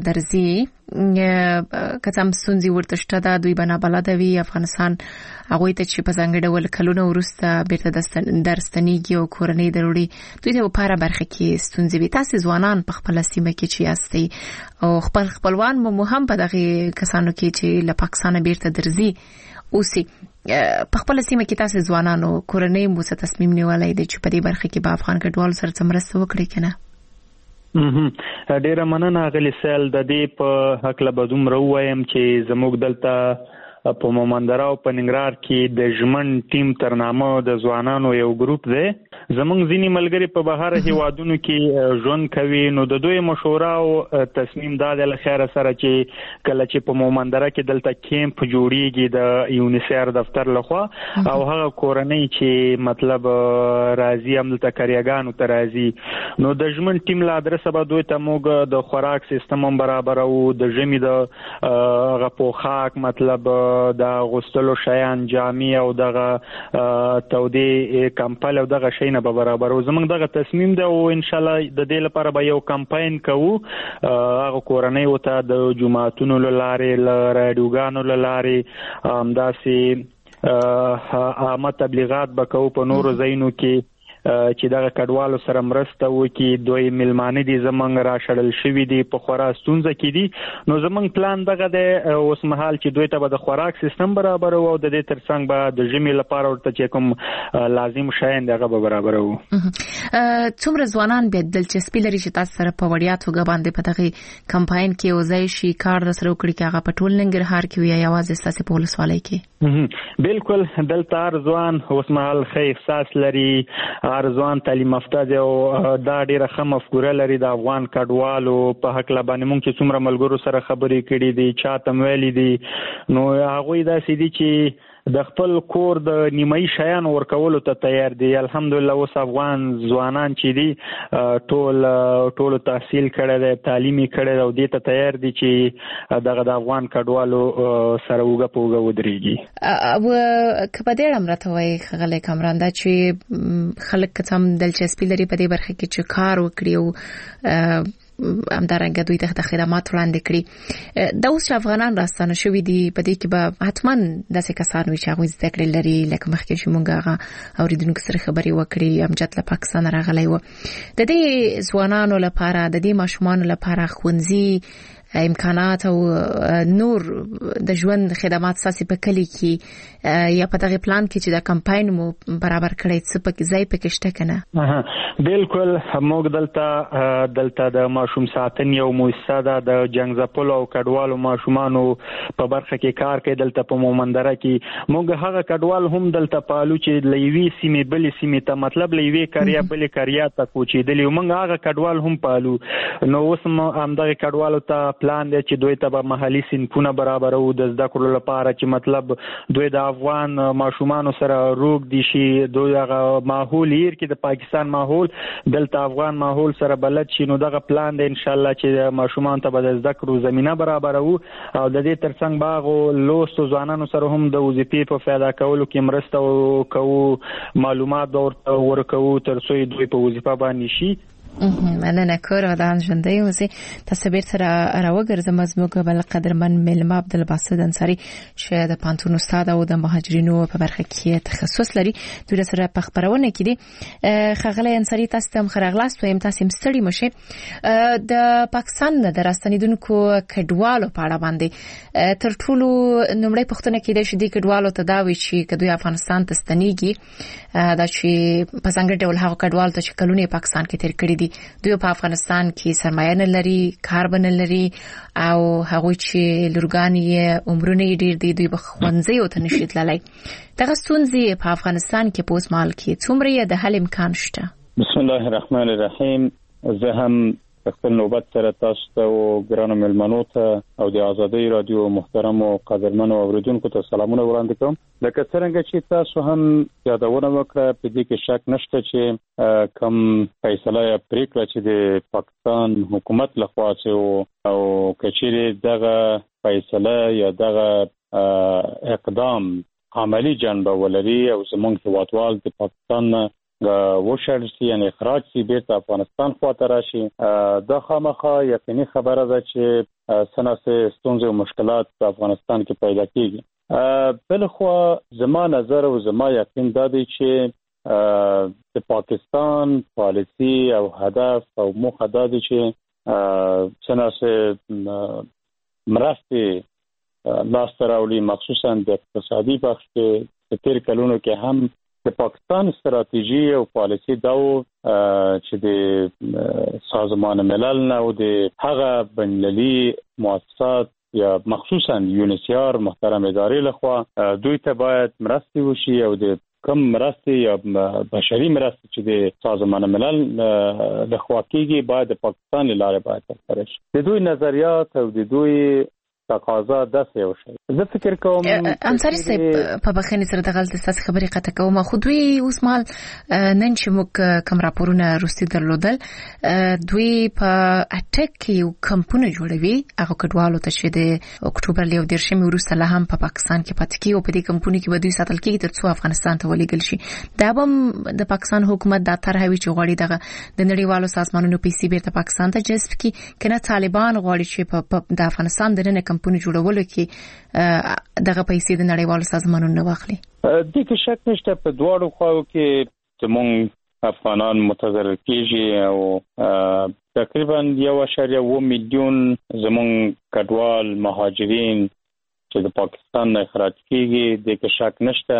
درځي کتم سنځي ورته شته دا دوی بنا بلد وی افغانستان هغه ته چې په ځانګړي ډول کلونه ورسته بیرته درستنیږي او کورنۍ ضروري دوی ته په اړه برخه کې ستونزې وي تاسو ځوانان په خپل سیمه کې چې یاستئ او خپلوان مو هم په دغه کسانو کې چې له پاکستان بیرته درځي اوسې په خپل سیمه کې تاسو ځوانانو کورنۍ مو څه تصمیم نیولای دي چې په دې برخه کې په افغان کډوال سره څمرسته وکړي کنه ډیره مننه غلی سیل د دې په حق له بدوم راویم چې زموږ دلته په مومندرا او په ننګرهار کې د ژمن ټیم ترنامه د ځوانانو یو ګروپ دی زمونږ ځینی ملګری په بهر هیوادونو کې ژوند کوي نو د دوی مشوره او تصمیم دا د لخر سره چې کله چې په مومندرا کې دلته کیمپ جوړیږي د یونیسر دفتر لخوا او هغه کورنۍ چې مطلب راځي هم د کاریګانو ته راځي نو د ژمن ټیم لا ادرس به دوی ته موږ د خوراک سیستم برابر او د ژمي د غپوخاک مطلب د غسلو شیان جامع او دغه تودي کمپل او دغه شی نه برابر او زمونږ دغه تصمیم ده او ان شاء الله د دې لپاره به یو کمپاین کوو هغه کورنۍ او ته د جماعتونو لاره رادیوګانو لاره همداسې عامه تبلیغات وکاو په نورو ځایونو کې چې دغه کډوالو سره مرسته وکړي دوی ملمانه دي زمونږ را شړل شوی دي په خورا ستونزه کې دي نو زمونږ پلان دغه د اوس مهال چې دوی ته به د خوراک سیستم برابر او د دې ترڅنګ به د ژمي لپاره ورته چې کوم لازم شاین دغه به برابر وو څومره ځوانان به دلچسپي لري چې تاسو سره په وړیا توګه باندې په دغه کمپاین کې وځي شي کار سره وکړي چې هغه په ټول ننګرهار کې وي یوازې ستاسو په ولسوالۍ کې بالکل دلته ارزوان اوس مهال ښه احساس لري ارزوان تعلیم یافته دی او دا ډیره ښه مفکوره لري د افغان کډوالو په حق لا باندې مونږ چې څومره ملګرو سره خبرې کړې دي چاته ویلي دي نو هغه دا سړي چې د خپل کور د نیمایي شیان ورکولو ته تیار دي الحمدلله اوس افغان ځوانان چې دي ټول تحصیل کړی دی تعلیم کړی او دې ته تیار دي چې دغه د افغان کډوالو سره وګه پوګه ودرېږي او کبه دې امرته وای خغله کامران دا چې خلک کم دلچسپي لري په دې برخه کې چې کار وکړي او همدارنګه دوی ته خدمات وړاندې کړي د اوس افغانان راستانه شوې دي په دې کې به حتمن داسې کسان وي چې هغه زده کړې لري لکه مخکې چې مونږ هغه اوریدونکو سره خبرې وکړې امجد له پاکستان راغلی و د دې ځوانانو لپاره د دې ماشومانو لپاره ښوونځي امکانات او نور د ژوند خدمات ساسي په کلی کې یا په دغه پلان کې چې دا کمپاین مو برابر کړی څه پکې ځای پکې شته کنه؟ بالکل موږ دلته د ماشوم ساتنې او مؤسسه د جنگ ځپلو او کډوالو ماشومانو په برخه کې کار کوي. دلته په مومندره کې موږ هغه کډوال هم دلته پالو چې لوي سیمې بلې سیمې ته مطلب لوي کاریا بلې کاریا ته کوچېدلی موږ هغه کډوال هم پالو. نو اوس همدغه کډوالو ته پلان دی چې دوی ته به محلي صنفونه برابرو د زده کړو لپاره چې مطلب دوی د افغان ماشومانو سره روغ دي شي، دوی هغه ماحول هیر کې د پاکستان ماحول دلته افغان ماحول سره بلد شي. نو دغه پلان دی ان شاء الله چې ماشومان ته به د زده کړو زمينه برابرو او د دې ترڅنګ باغ لوستو ځوانانو سره هم د وظیفې په پیدا کولو کې مرسته کوو، معلومات ورکوو ترڅو دوی په وظیفه باندې شي. مننه کور ودان ژوندۍ اوسئ. تاسو بیرته راوګرځم زموږ بل قدرمن ملما عبدالباسط انصاری چې د پانتون استاد او د مهاجرینو په برخه کې تخصص لري. دوی سره په خبرونه کې دي. خغله انصاری تاسو ته خرغلاست وایم، تاسو مستړي مشه د پاکستان د راستنیدونکو کډوالو په اړه باندې تر ټولو نمړی پښتنه کې د شدي کډوالو تداوی چې کدوې افغانستان ته ستنیږي دا چې په څنګه ډول هغه کډوال ته چې کلونه پاکستان کې تیر کړی دي دوی په افغانستان کې سرمایه نه لري، کار نه لري او هغه چې لورګانی عمرونه ډیر دي دوی بخونځي او تنشیت لای. دغه ستونزې په افغانستان کې په اوس مال کې څومره د حل امکان شته؟ بسم الله الرحمن الرحیم. زه هم خپل نوبت سره تاسو ته او ګرانو ملمنو ته او د ازادۍ رادیو محترم او قدرمنو اوریدونکو ته سلامونه وړاندې کوم. لکه څنګه چې تاسو هم یادونه وکړه په دې کې شک نشته چې کوم فیصله یا پریکړه چې د پاکستان حکومت لخوا شوی او کچېره دغه فیصله یا دغه اقدام عملی جنبه ولري او زموږ هیوادوال د پاکستان وشرسي یعنی اخراج سی بیرته افغانستان خواته راشي، دا خامخا یقیني خبره ده چې سناسه ستونزې او مشکلات په افغانستان کې پیدا کیږي. بلخوا زما نظر او زما یقین دا دی چې د پاکستان پالیسی او هدف او موخه دا دی چې سناسه مرستې لاس ته راوړي، مخصوصا د اقتصادي بخش کې تیر کلونو کې هم د پاکستان استراتیژي او پالیسی داو چې د سازمان ملل نه او د هغه بین‌المللي مؤسسات یا مخصوصا یونیسیار محترم ادارې لخوا دوی ته باید مرستې وشي او د کم مرستې یا بشري مرستې چې د سازمان ملل لخوا کېږي باید د پاکستان لاره باید ترسره شي. د دوی نظریات او د دوی تقاضا داسې یو شی. زه فکر کوم انصاری صاحب په بخښنې سره د غلطه تاسو خبرې قطع کوم، خو دوی اوس مال نن چې موږ کوم راپورونه روسي درلودل دوی په اټک کې کمپونه جوړوي هغه کډوالو ته چې د اکتوبر له 10 وروسته له هم په پاکستان کې پاتې کیږي او په دې کمپونه کې به دوی ساتل کیږي ترڅو افغانستان ته ولېږل شي. دا به د پاکستان حکومت دا طرحوي چې غواړي دغه د نړیوالو سازمانونو پیسې بیرته پاکستان ته جذب کړي، کنه طالبان غواړي چې د افغانستان د نن کمپونه جوړولو کې دغه پیسې د نړیوالو سازمانونو نه واخلي. د کې شک نشته په دواړو خواو کې زموږ افغانان متضرر کیږي او تقریبا 1.1 میلیون زموږ کډوال مهاجرین چې د پاکستان نه اخراج کیږي د کې شک نشته.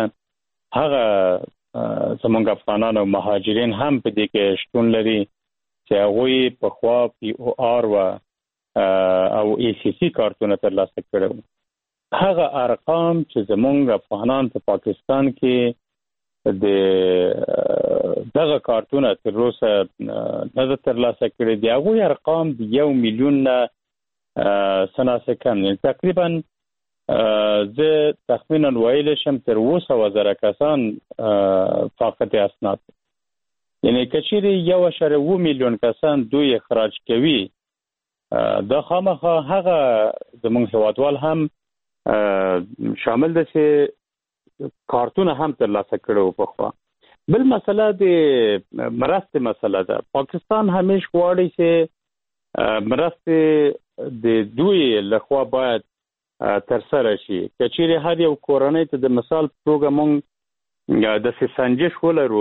هغه زموږ افغانان او مهاجرین هم په دې کې شتون لري چې هغه په خوا POR او ECC کارتونه ترلاسه کړو. هغه ارقام چې زموږ افغانان په پاکستان کې د دغه کارتونه تر اوسه نه ترلاسه کړي دي، هغه ارقام د 1 میلیون سناسه کم دي. تقریبا زه تخمینا ویل شم تر 200,000 کسان فقط اسناد، یعنی کچېری 1.1 میلیون کسان دوی اخراج کوي. دا خامخا هغه زموږ هیوادوال هم شامل دي چې کارتونه هم ترلاسه کړو په خوا. بل مسله د مرستې مسله ده. پاکستان همیش غواړي چې مرستې د دوی لخوا باید ترسره شي. کچېری هر یو کورنۍ ته د مثال پروګرام مونږ د سنجش ولرو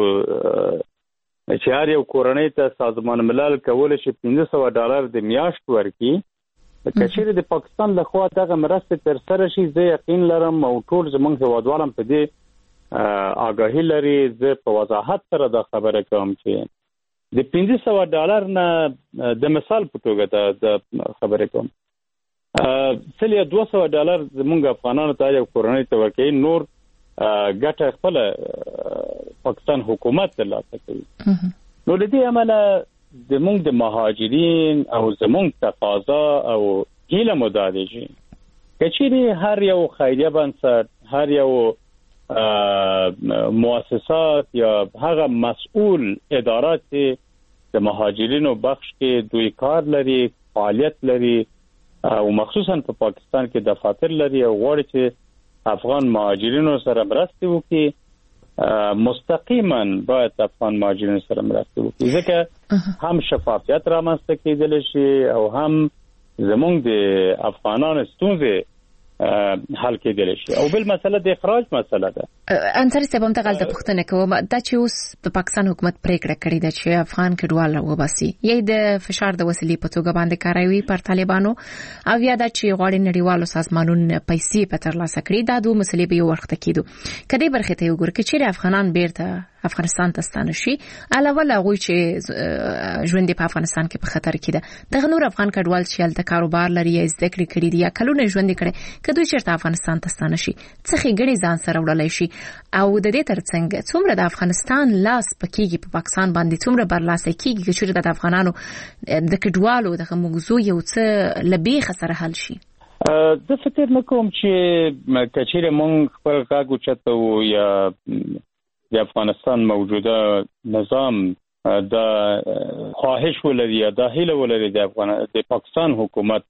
چې هر یو کورنۍ ته سازمان ملل کول شي $500 د میاشت ورکي کچېره د پاکستان له خوا دغه مرسته تر سره شي زه یقین لرم او ټول زمونږ هیوادوالم په دې آگاهی لري. زه په وضاحت سره دا خبره کوم چې د $500 نه د مثال په توګه د خبره کوم سل یا $200 زمونږ افغانانو ته یو کورنۍ ته ورکوي، نور ګټه خپل پاکستان حکومت ترلاسه کوي. نو د دې عمله زمونږ د مهاجرین او زمونږ تقاضا او هیله مو دا دی چې کچېرې هر یو خیریه بنسټ، هر یو مؤسسات یا هغه مسؤل ادارات د مهاجرینو بخش کې دوی کار لري، فعالیت لري او مخصوصا په پاکستان کې دفاتر لري او غواړي چې افغان مهاجرینو سره مرسته وکړي، مستقیما باید افغان مهاجرینو سره مرسته وکړي، ځکه هم شفافیت رامنځته کېدلی شي او هم زمونږ د افغانانو ستونزې حل کېدلی شي. او بل مسله د اخراج مسله ده. انصاري صاحب هم دغلته پوښتنه کوم دا چې اوس د پاکستان حکومت پریکړه کړې ده چې افغان کډوال وباسي، یی د فشار د وسیلې په توګه باندې کاروي پر طالبانو، او یا دا چې غواړي نړیوالو سازمانونو پیسې په ترلاسه کړي، دا دوه مسلې به یو وخت کېدو. کدی برخه ته وګور کې چې افغانان بیرته افغانستان ته ستانه شي، علاوه له غوي چې ژوند په افغانستان کې په خطر کې ده، دغه نور افغان کډوال چې هلته کاروبار لري یا زده کړې کړي دي یا کلونه ژوند کړي، کدی چیرته افغانستان ته ستانه شي څه ښېګڼې ځان سره وړلای شي، او د دې ترڅنګ څومره د افغانستان لاس پکېږي په پاکستان باندې، څومره برلاسه کېږي چې د افغانانو د کډوالو دغه موضوع یو څه لبیخ سره حل شي. د فکر نکوم چې کچېره مونږ خپل غاګو چته یا د افغانستان موجوده نظام د خواهش ولري یا د هیله ولري د پاکستان حکومت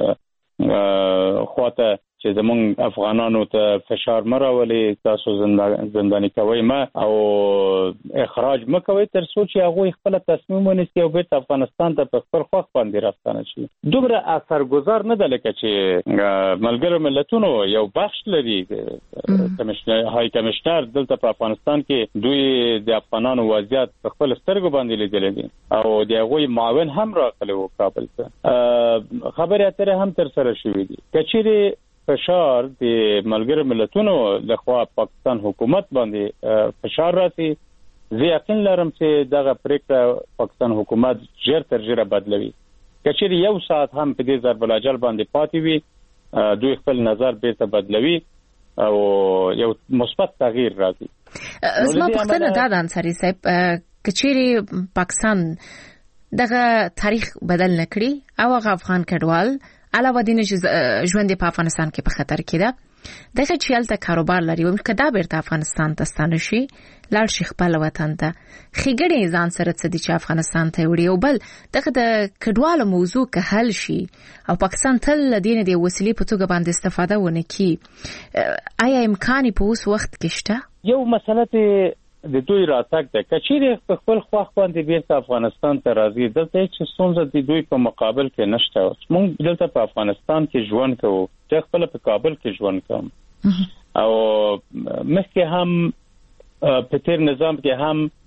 خواته چې زمونږ افغانانو ته فشار مراولي، تاسو زنداني کوي ما او اخراج مکوي تر څو چې هغه خپل تصمیم ونیسي او بیرته افغانستان ته په خپل خوښ باندې راستانه شي. دومره اثرګذار نه ده لکه چې ملګرو ملتونو یو بخش لري هاي کمشنر دلته په افغانستان کې دوی د افغانانو وضعیت په خپل سترګو باندې لیدل دي او د هغوی معاون هم راغلي و کابل ته، خبرې اترې هم تر سره شوې دي. کچېرې فشار د ملګرو ملتونو لخوا پاکستان حکومت باندې فشار راځي، زه یقین لرم چې دغه پریکړه پاکستان حکومت ژر تر ژره بدلوي. کچېرې یو ساعت هم په دې ضرب الاجل باندې پاتې وي، دوی خپل نظر بیرته بدلوي او یو مثبت تغییر راځي. زما پوښتنه دا ده انصاري صاحب، کچېرې پاکستان دغه تاریخ بدل نکړي او هغه افغان کډوال علاوه دینه چې ژوند په افغانستان کې په خطر کې ده، دغه چې هلته کاروبار لري او کدا بیرته افغانستان ته ستانه شي لاړ شي خپل وطن ته، ښېګڼې ځان سره څه دي چې افغانستان ته وړي، او بل دغه د کډوالو موضوع که حل شي او پاکستان تل له دې نه د وسیلې په توګه باندې استفاده ونه کړي، آیا امکان په اوس وخت کې شته؟ یو مسله د دوی راتګ ده، کچېرې په خپل خواخ باندې بیرته افغانستان ته راځي، دلته هیڅ ستونزه د دوی په مقابل کې نشته. موږ دلته په افغانستان کې ژوند کوو، چې خپل په کابل کې ژوند کوم او مخکې هم په تیر نظام کې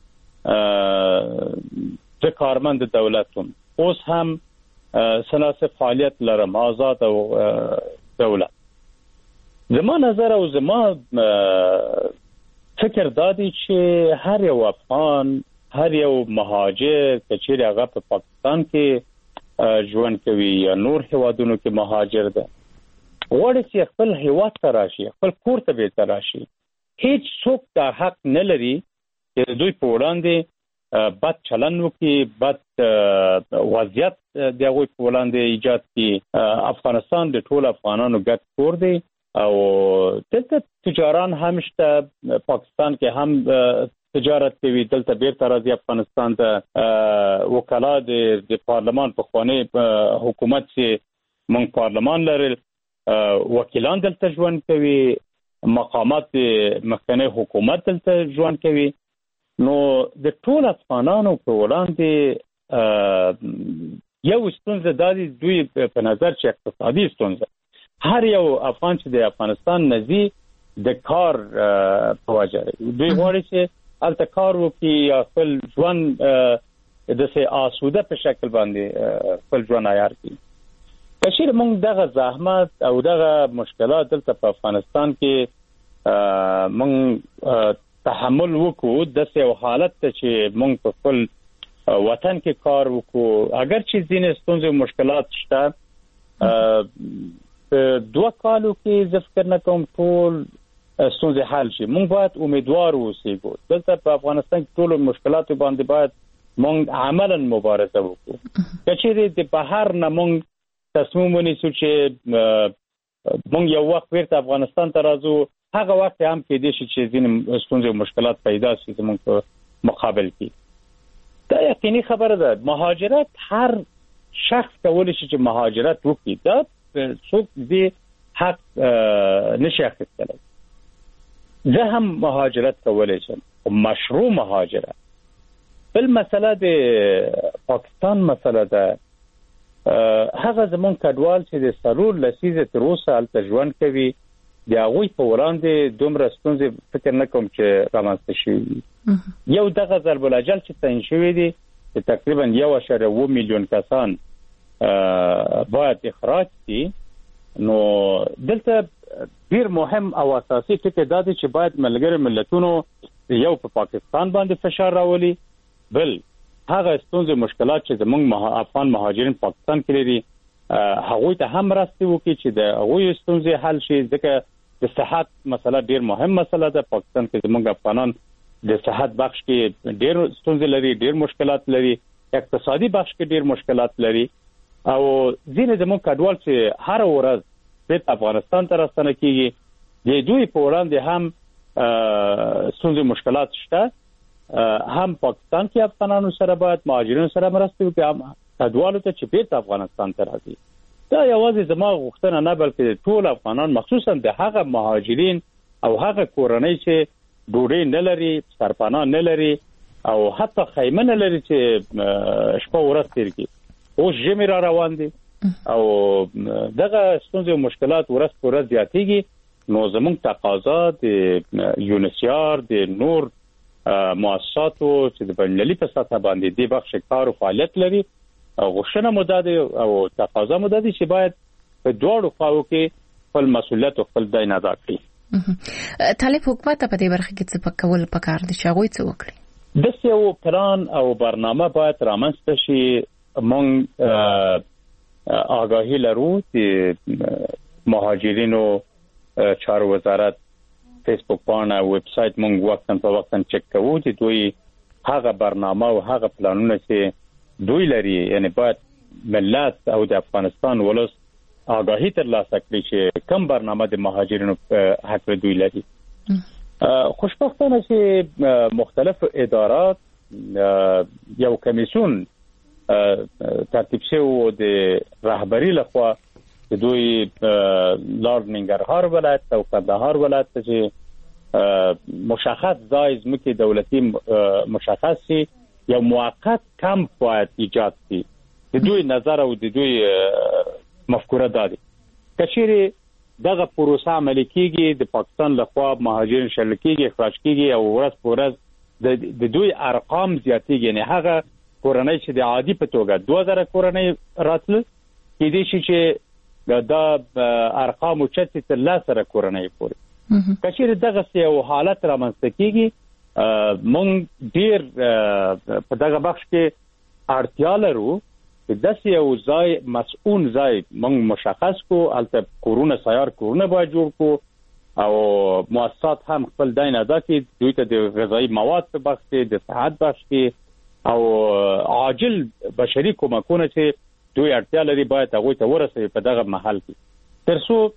هم د کارمند دولت هم اوس هم سناسب فعالیت لرم، آزاد او دولت. زما نظر او زما فکر دادی چې هر یو افغان، هر یو مهاجر چې هغه په پاکستان کې ژوند کوي یا نور هیوادونو کې مهاجر ده، غواړي چې خپل هیواد ته راشي، خپل کور ته بیرته راشي. هیڅ څوک دا حق نه لري چې دوی په وړاندې بد چلن وکړي، بد وضعیت د هغوی په وړاندې ایجاد کړي. افغانستان د ټولو افغانانو ګډ کور دی او دلته تجاران هم شته، پاکستان کې هم تجارت کوي، دلته بیرته راځي افغانستان ته. وکلا د پارلمان په خوانی حکومت چې موږ پارلمان لرل، وکیلان دلته ژوند کوي، مقامات مخکنی حکومت دلته ژوند کوي. نو د ټول افغانانو په وړاندې یو ستونزه دا دی، دوی په نظر چې اقتصادي ستونزه، هر یو افغان چې د افغانستان نزي د کار په وجه دوی غواړي چې هلته کار وکړي یا خپل ژوند د سه آسوده په شکل باندې خپل ژوند عیار کړي. کشیر مونږ دغه زحمت او دغه مشکلات دلته په افغانستان کې مونږ تحمل وکړو د یو حالت ته چې مونږ په خپل وطن کې کار وکړو. اگر چې ځینې ستونزې او مشکلات شته په 2 کالو کې زه فکر نه کوم ټول ستونزې حل شي. مونږ باید امیدوار اوسو. دلته په افغانستان کې ټول مشکلات باندې باید مونږ عملاً مبارزه وکړو. کچېرې د بهر نه مونږ تصمیم ونیسو چې مونږ یو وخت ورته افغانستان ته راځو، هغه وخت هم کې دي چې ځینې ستونزې او مشکلات پیدا شي زموږ په مقابل کې. دا یقیني خبره ده. مهاجرت هر شخص کولی شي چې مهاجرت وکړي. دا څوک دې حق نشي اخیستلی. زه هم مهاجرت کولی شم، مشروع مهاجرت. بل مسله د پاکستان مسله ده. هغه زمون کډوال چې د سرور لسیزه تر اوسه هلته ژوند کوي، د هغوی په وړاندې دومره ستونزې فکر نه کوم چې رامنځته شوي. یو دغه ضرب الاجل چې تعیین شوی دی چې تقریبا 1.7 میلیون کسان باید اخراج شي. نو دلته ډیر مهم او اساسي ټکی دا دی چې باید ملګری ملتونو یو په پاکستان باندې فشار راولي، بل هغه ستونزې مشکلات چې زموږ افغان مهاجرین پاکستان کې لري هغوی ته هم مرسته وکړي چې د هغوی ستونزې حل شي. ځکه د صحت مسله ډیر مهم مسله ده. پاکستان کې زموږ افغانان د صحت بخش کې ډیر ستونزې لري، ډیر مشکلات لري، اقتصادي بخش کې ډیر مشکلات لري. او ځینې زموږ کډوال چې هر ورځ د افغانستان ته راستنه کیږي، د دوی په وړاندې هم ستونزې مشکلات شته. هم پاکستان کې افغانانو سره باید مهاجرینو سره مرسته وکړي، کډوالو ته چې بیرته افغانستان ته راځي. دا یوازې زما غوښتنه نه بلکې ټول افغانان، مخصوصا د هغه مهاجرین او هغه کورنۍ چې ډوډۍ نه لري، سرپناه نه لري او حتی خیمه نه لري چې شپه ورځ تیر کړي. اوس ژمی را روان دي او دغه ستونزې او مشکلات ورځ په ورځ زیاتېږي. نو زموږ تقاضا د یونیسیار د نور مؤسساتو چې د بین‌المللي په سطح باندې د بخش کار او فعالیت لري غوښتنه مو ده او تقاضا مو ده چې باید په دوړو خواو کې خپل مسؤلیت او خپل دین ادا کړي. طالب حکومت په دې برخه کې څه پکول پکار دي چې هغه څه وکړي؟ د یو پلان او برنامه باید رامنځته شي. مونږ آگاهی لرو چې مهاجرینو چارو وزارت فیسبوک پاڼه ویب سایت مونږ وختن په وختن چک کوو چې دوی هغه برنامه او هغه پلانونه چې دوی لري، یعنی باید ملت او د افغانستان ولس آگاهی ترلاسه کړي چې کوم برنامه د مهاجرینو حق دوی لري. خوشبختانه چې مختلف ادارات یو کمیسیون ترتیب شوی د رهبری لخوا د دوی لارډ ننګرهار ولایت او کندهار ولایت چې مشخص ځای ځمکې دولتي مشخص شي، یو موقت کمپ باید ایجاد شي. د دوی نظر او د دوی مفکوره ده کچېرې دغه پروسه عملي کیږي، د پاکستان لخوا مهاجرین شړل کیږي، اخراج کیږي او ورځ په ورځ د دوی ارقام زیاتېږي. یعنی هغه کورنۍ چې د عادي په توګه 2000 کورنۍ راتل کېدې شي چې دا ارقام اوچتې تر 1000 کورنۍ پورې. کچېرې دغه یو حالت رامنځته کیږي، مونږ ډیر په دغه بخش کې اړتیا لرو چې داسې یو ځای مسؤل ځای مونږ مشخص کو، البته کورونه سیار کورونه باید جوړ کو او مؤسسات هم خپل دین ادا کړي. دوی ته د غذایی مواد په بخش کې، د صحت بخش کې او عاجل بشري کومکونه چې دوی اړتیا لري باید هغه ته ورسوي په دغه محل کې. ترڅو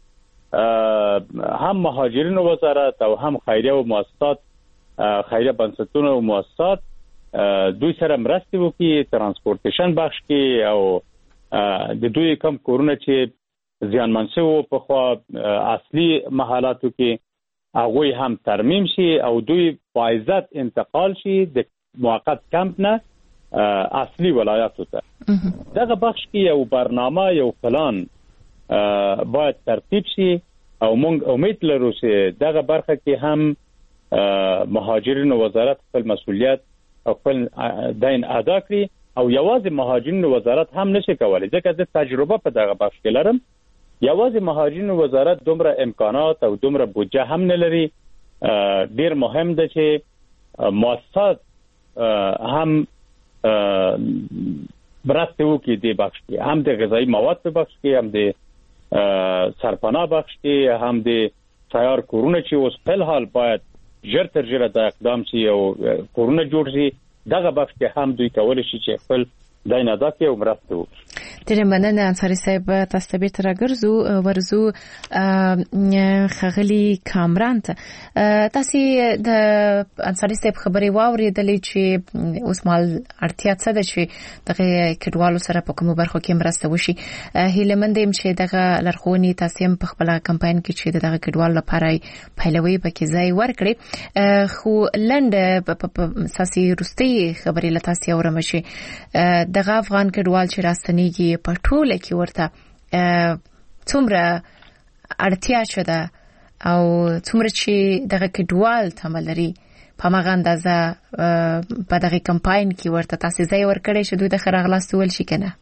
هم مهاجرینو وزارت او هم خیریه او مؤسسات، خیریه بنسټونه او مؤسسات دوی سره مرسته وکړي ترانسپورتیشن بخش کې او د دوی کم کورونه چې زیانمن شوي په خوا اصلي محلاتو کې هغه هم ترمیم شي او دوی فایزت انتقال شي د موقت کمپ نه اصلي ولایاتو ته. دغه بخش کې یو برنامه، یو پلان باید ترتیب شي او موږ امید لرو چې دغه برخه کې هم مهاجرینو وزارت خپل مسؤلیت او خپل دین ادا کړي او یوازې مهاجرینو وزارت هم نشي کولای، ځکه زه تجربه په دغه بخش کې لرم. یوازې مهاجرینو وزارت دومره امکانات او دومره بودجه هم نه لري. ډیر مهم ده چې مؤسسات هم برابر وکړي د بخش کې، هم د غذایی مواد په بخش کې، هم د سرپناه بخش کې، هم د سیار کورونه چې اوس په حال باید ژر تر ژره د اقدام شي او کورونه جوړ شي، دغه بخش کې هم دوی کولی شي چې خپل دای نه داکې او مرسته وکړي. ډېر مننه انصاري صاحب. تاسو ته بیرته راګرځو ورزو خغلی کامران ته. تاسو د انصاري صاحب خبرې واورېدلې چې اوس مال اړتیا څه ده چې دغه کډوالو سره په کومو برخو کې مرسته وشي. هیله مند یم چې دغه لارښوونې تاسو هم په خپل کمپاین کې چې دغه کډوالو لپاره پیلوي پکې ځای ورکړي. خو لند په ساسي روستي خبرې لتاسو اورم شي دغه افغان کډوال چې راستنیږي په ټوله کې ورته څومره اړتیا شته او څومره چې دغه کډوال تملري په ماغه اندازه په دغه کمپاین کې ورته تاسو ځای ورکړی چې دوی د خراغلاستول شي کنه.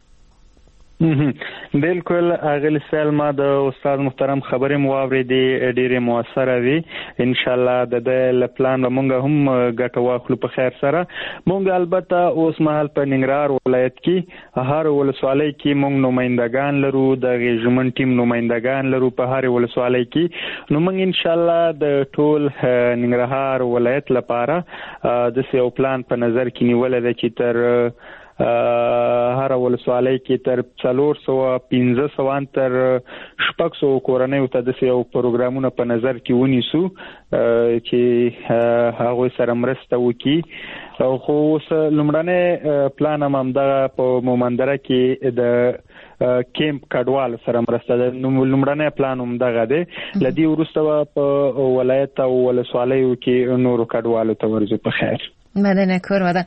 بالکل اغلی سلمہ د استاد محترم خبرې مواوریدې ډېرې موثره وي. ان شاء الله د پلان مونږ هم ګټه واخلو په خیر سره. مونږ البته اوس مهال په ننګرهار ولایت کې هر ولسوالۍ کې مونږ نمائندگان لرو، د ژمن ټیم نمائندگان لرو په هر ولسوالۍ کې. نو مونږ ان شاء الله د ټول ننګرهار ولایت لپاره د یو پلان په نظر کې نیولې ده چې تر هر ولسوالۍ کې تر 415 تر 600 کورنۍ ته د یو پروګرامونه په نظر کې ونیسو چې هغه سره مرسته وکړي. خو لومړنی پلان هم د په مومندره کې د کیمپ کډوال سره مرسته ده. لومړنی پلان هم دغه دی. لدی ورسته په ولایت او ولسوالیو کې نورو کډوالو ته ورځي په خیر. مدنه کور ودا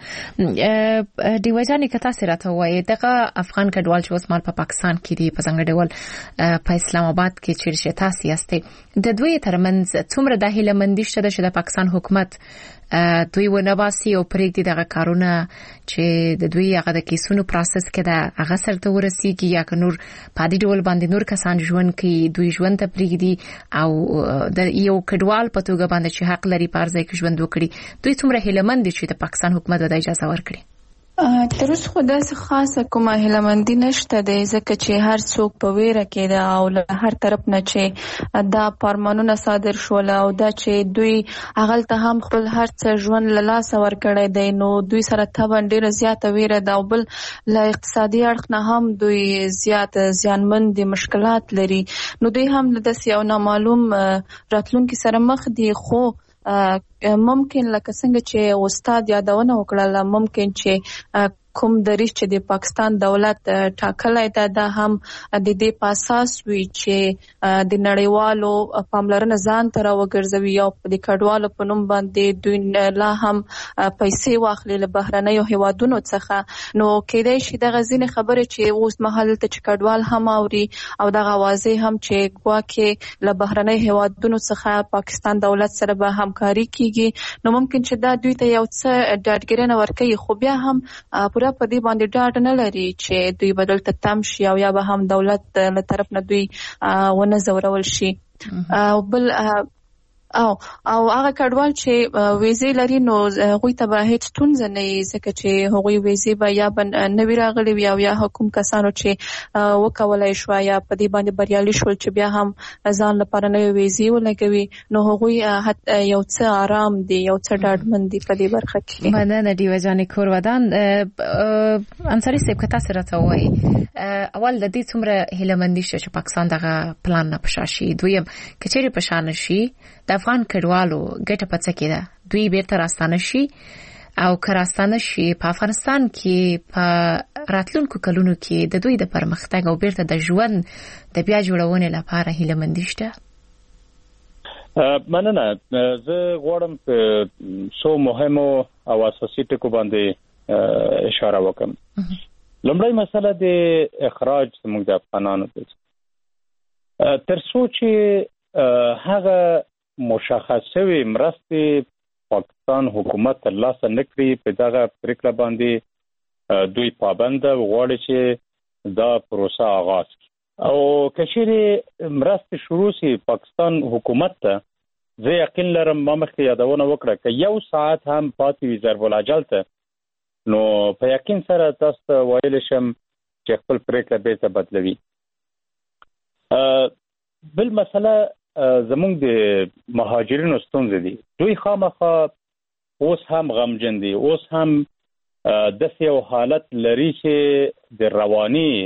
دیو جانې کتا سره ته وای دغه افغان کډوال چې اوس مال په پاکستان کې دی په څنګه ډول په اسلام آباد کې چیرې تاسو یاستئ د دوی ترمنځ څومره د هیله مندي شته چې د پاکستان حکومت دوی ونباسي او پرېږدي دغه کارونه چې د دوی هغه د کیسونو پروسس کې دا هغه سره ورسیږي یا که نور په دې ډول باندې نور کسان ژوند کوي دوی ژوند ته پرېږدي او د یو کډوال په توګه باندې چې حق لري په ارزای کې ژوند وکړي دوی څومره هیله مند چې د پاکستان حکومت د اجازه ورکړي. تر اوسه خو داسې خاصه کومه هیلهمندي نشته دی ځکه چې هر څوک په ویره کې ده او له هر طرف نه چې دا فرمانونه صادر شول او دا چې دوی هغلته هم خپل هر څه ژوند له لاسه ورکړی دی نو دوی سره طبعا ډېره زیاته ویره ده او بل له اقتصادي اړخ نه هم دوی زیات زیانمن دي مشکلات لري نو دوی هم له داسې یو نامعلوم راتلونکي سره مخ دي. خو ممکن لکه څنګه چې استاد یادونه وکړه ممکن چې کوم دریش چې د پاکستان دولت ټاکلای دا هم د دې په اساس وی چې د نړیوالو پاملرنه ځان تر وګرځوي او د کډوالو په نوم باندې دوی لا هم پیسې واخلي له بهرنیو هیوادونو څخه. نو کېدای شي دغه ځینې خبرې چې اوس مهال ته چې کډوال هم اوري او دغه اوازې هم چې ګواکې له بهرنیو هیوادونو څخه پاکستان دولت سره به همکاري کیږي نو ممکن چې دا دوی ته یو څه ډاډګیرنه ورکوي خو بیا هم په دې باندې ډاډ نه لري چې دوی بدل ته تم شي او یا به هم دولت له طرف نه دوی ونه زورول شي. بل او هغه کډوال چې ویزې لري نو هغوی ته به هیڅ ستونزه نه وي ځکه چې هغوی ویزې به یا به نوي راغلي وي او یا کوم کسانو چې وکولای شو یا په دې باندې بریالي شول چې بیا هم ځان لپاره نوي ویزې ولګوي نو هغوی یو څه آرام دي یو څه ډاډمن دي په دې برخه کې. مننه دیو جانې کور ودان. انصاري صاحب که تاسو راته وایي اول د دې څومره هیلهمندي شته چې پاکستان دغه پلان نه پشاشي دویم کچېرې پشان شي د افغان کډوالو ګټه پڅ کې ده دوی بیرته راستانه شي او کراستانه شي په افغانستان کې په راتلونکو کلونو کې د دوی د پرمختګ او بیرته د ژوند د بیا جوړونې لپاره هیلهمندي شته. مننه. زه غواړم په څو مهمو او اساسي ټکو باندې اشاره وکړم. لومړی مسله د اخراج زموږ د افغانانو ده تر څو چې هغه مشخصه مرستې پاکستان حکومت ترلاسه نکړي په دغه پریکړه باندې دوی پابند غواړي چې دا پروسه آغاز کړي او کچېرې مرسته شروع شي پاکستان حکومت ته زه یقین لرم ما مخکې یادونه وکړه که یو ساعت هم پاتې وي ضرب الاجل ته نو په یقین سره تاسو ته ویلی شم چې خپل پرېکړه بیرته بدلوي. بل مسله زمونږ د مهاجرینو ستونزې دي. دوی خامخا اوس هم غمجن دي، اوس هم داسې یو حالت لري چې د رواني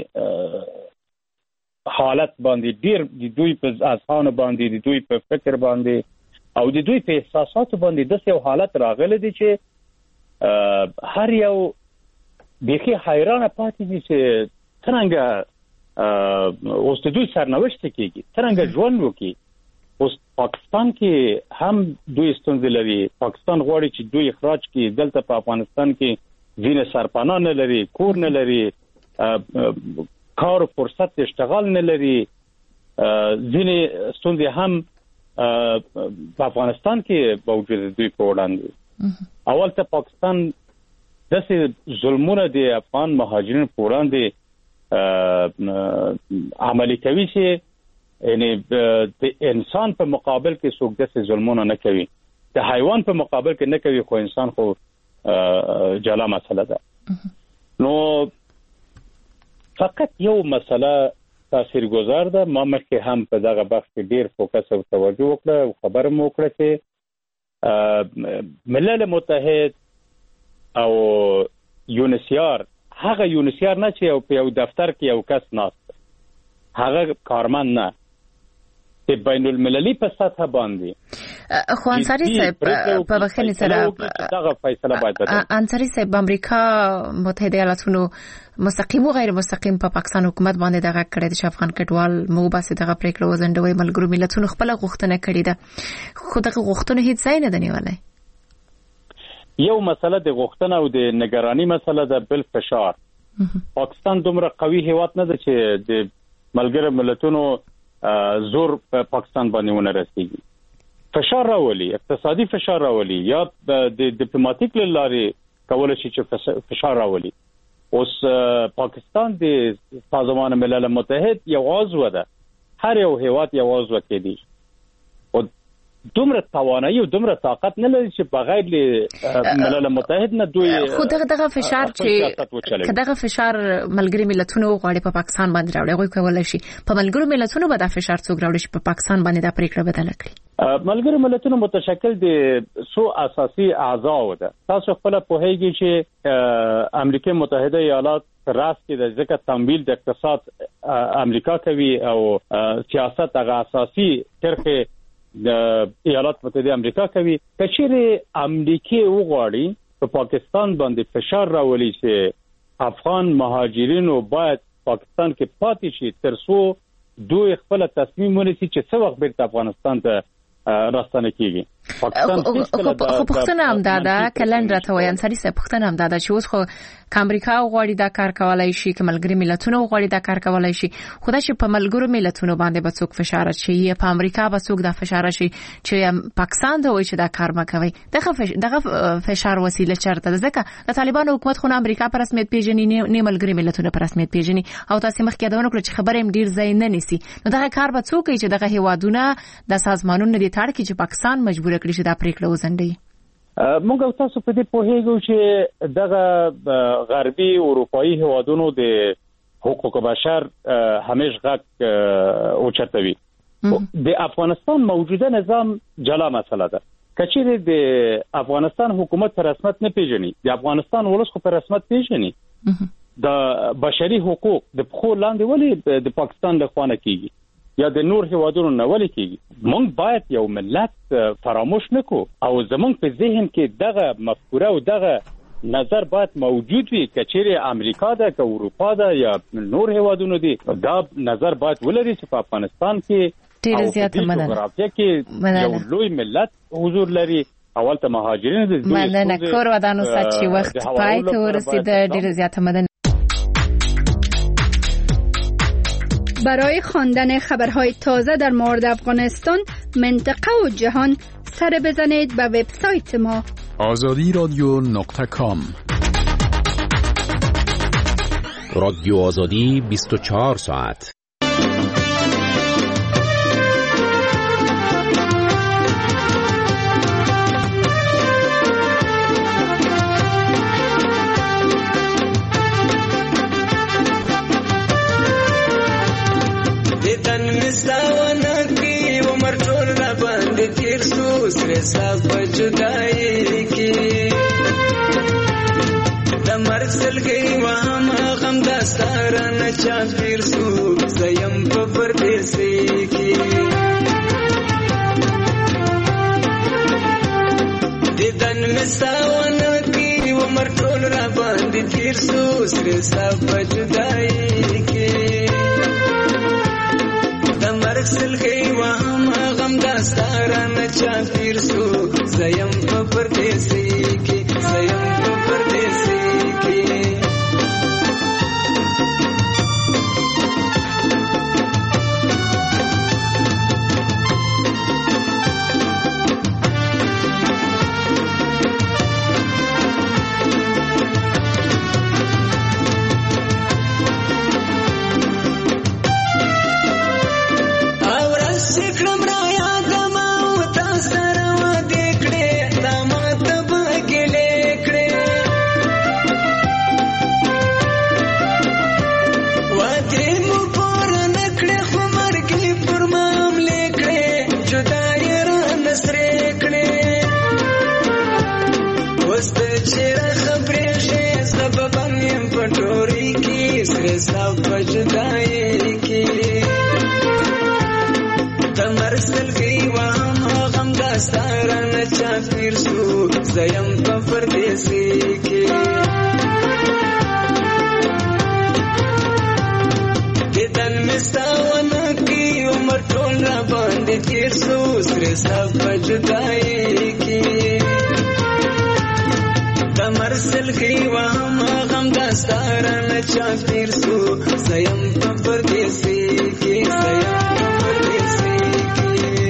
حالت باندې ډیر د دوی په اذهان باندې د دوی په فکر باندې او د دوی په احساساتو باندې داسې یو حالت راغلی دی چې هر یو بیخي حیرانه پاتې دي چې څرنګه اوس د دوی سرنوشت کېږي، څرنګه ژوند وکړي. اوس پاکستان کې هم دوی ستونزې لري. پاکستان غواړي چې دوی اخراج کړي، دلته په افغانستان کې ځینې سرپناه نه لري، کور نه لري، کار او فرصت اشتغال نه لري. ځینې ستونزې هم په افغانستان کې موجود دوی په وړاندې. اول ته پاکستان داسې ظلمونه د افغان مهاجرینو په وړاندې عملي کوي چې یعنی د انسان په مقابل کې څوک داسې ظلمونه نه کوي، د حیوان په مقابل کې نه کوي، خو انسان خو جلا مسله ده. نو فقط یو مسله تاثیرگذار ده. ما مخکې هم په دغه بحث کې ډیر فوکس او توجه وکړه او خبره مو وکړه چې ملل متحد او یونسیار هغه یونسیار نه چې په یو دفتر کې یو کس ناست، هغه کارمند نه، چې بین المللي په سطح باندې خو انصاری صاحب په بخښنې سره دغه فیصله باید بدل. انصاری صاحب امریکا متحده ایالاتونو مستقیم او غیر مستقیم په پاکستان حکومت باندې دغه کړی چې افغان کډوال مو باسي دغه پریکړه وزندوي. ملګرو ملتونو خپل غوښتنه کړې ده، خو دغه غوښتنه هیڅ ځای نه دی نیولای. یو مسله د غوښتنه او د نگرانی مسله ده، بل فشار. پاکستان دومره قوي هیواد نه ده چې د ملګرو ملتونو زور په پاکستان باندې ونه رسیږي. فشار راولي، اقتصادي فشار راولي، یا د ډیپلوماټیک لارې کولای شي چې فشار راولي. اوس پاکستان د سازمان ملل متحد یو عضو ده، هر یو هیواد یو عضو کېدی او دومره توانایي او دومره طاقت نه لري چې بغیر له ملل متحد نه دوی خو دغه فشار چې دغه فشار ملګری ملتونو غواړي په پاکستان باندې راوړي، هغوی کولای شي په ملګرو ملتونو به دا فشار څوک راوړي چې په پاکستان باندې دا پریکړه بدله کړي. ملګرو ملتونو متشکل د څو اساسي اعضاء ده. تاسو خپل پوهیږئ چې امریکا متحده ایالات راس کې د ځکه تمویل د اقتصاد امریکا کوي او سیاست هغه اساسي طرفه د ایالات متحده امریکا کوي. کچېرې امریکا وغواړي په پاکستان باندې فشار راولي چې افغان مهاجرینو باید پاکستان کې پاتې شي تر څو دوی خپل تصمیم ونیسي چې څه وخت بیرته افغانستان ته راستنه کیږي. پاکستان خو پښتنه هم دا کلندر ته وایي انصاری صاحب، پښتنه هم دا چې اوس خو امریکا غواړي دا کار کولای شي، که ملګری ملتونو غواړي دا کار کولای شي، خدای چې په ملګرو ملتونو باندې به څوک فشار شي، په امریکا به څوک دا فشار شي چې پاکستان ته وایي چې دا کار مکوي. دغه فشار وسیله چرته ده؟ ځکه د طالبان حکومت خو امریکا په رسمیت پیژني، نه ملګری ملتونو په رسمیت پیژني، او تاسو مخکې یادونه کړې چې خبره هم ډیر ځای نه نیسي. نو دغه کار به څوک کوي چې دغه هیوادونه د سازمانونو د تاړ کې چې پاکستان مجبور کړي چې دا پریکړه وزندي. موږ تاسو په دې پوهیږو چې دغه غربي اروپאי هیوادونو د حقوق بشر همیش غږ اوچتوي. د افغانستان موجوده نظام جلا مسله ده. کچېرې د افغانستان حکومت په رسمیت نه پیژني، د افغانستان ولس خو په رسمیت پیژني، د بشري حقوق د خو لاندې ولې د پاکستان له خوانه کیږي یا د نور هیوادونو نه ولې کیږي؟ موږ باید یو ملت فراموش نکو او زمونږ په ذهن کې دغه مفکوره او دغه نظر باید موجود وي. کچېرې امریکا ده که اروپا ده یا نور هیوادونو دي، دا نظر باید ولري چې په افغانستان کې ډېر زیات جغرافیه کې یو لوی ملت حضور لري. اول ته مهاجرین د مننه کور ودانو سچي وخت پای ته ورسیده. ډېر زیات مننه. برای خواندن خبرهای تازه در مورد افغانستان، منطقه و جهان سر بزنید به وبسایت ما azadiradyo.com. رادیو آزادی 24 ساعت. سب جدائی کی دمر سل گئی وہاں غم داستاران چاپیر سو زیم پردیسی کی دیدن مساوان کی عمر ټول را باندې تیر سو سر سب جدائی کی دمر سل گئی وہاں غم داستاران چاپیر سو زیم پردیسی کی زیم پردیسی کی زیم پردیسی کی دیدن مستاوان کی عمر ټول را باندې تیر سو سر سب جدائی کی دمر سل گئی وہاں غم داستاران چاپیر سو زیم پردیسی کی زیم پردیسی کی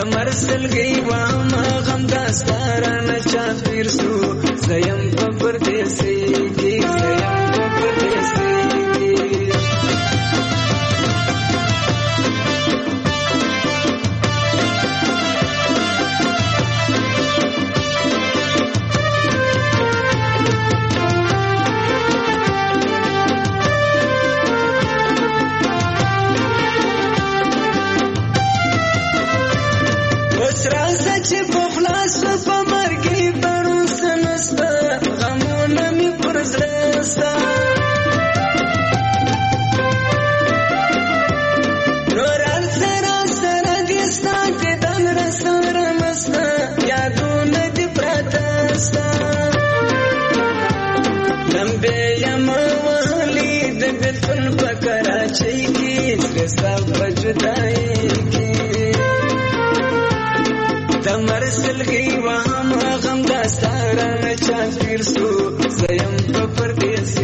مرسلګي وام غم داستارانه چا پیر سو زیم په پردیسي کې زیم په پردیسي چې په خلاص په مرګي پروس نستا غمونه می پرزلستا نورال سره سره دستا چې دم رسور مستا یادونه دې پراتستا لمبه یم وهلي د بلفل په کراچۍ کې ستا په جدای کې مرسلګي وام غم داستارانه چا پیر سو زیم په پردیس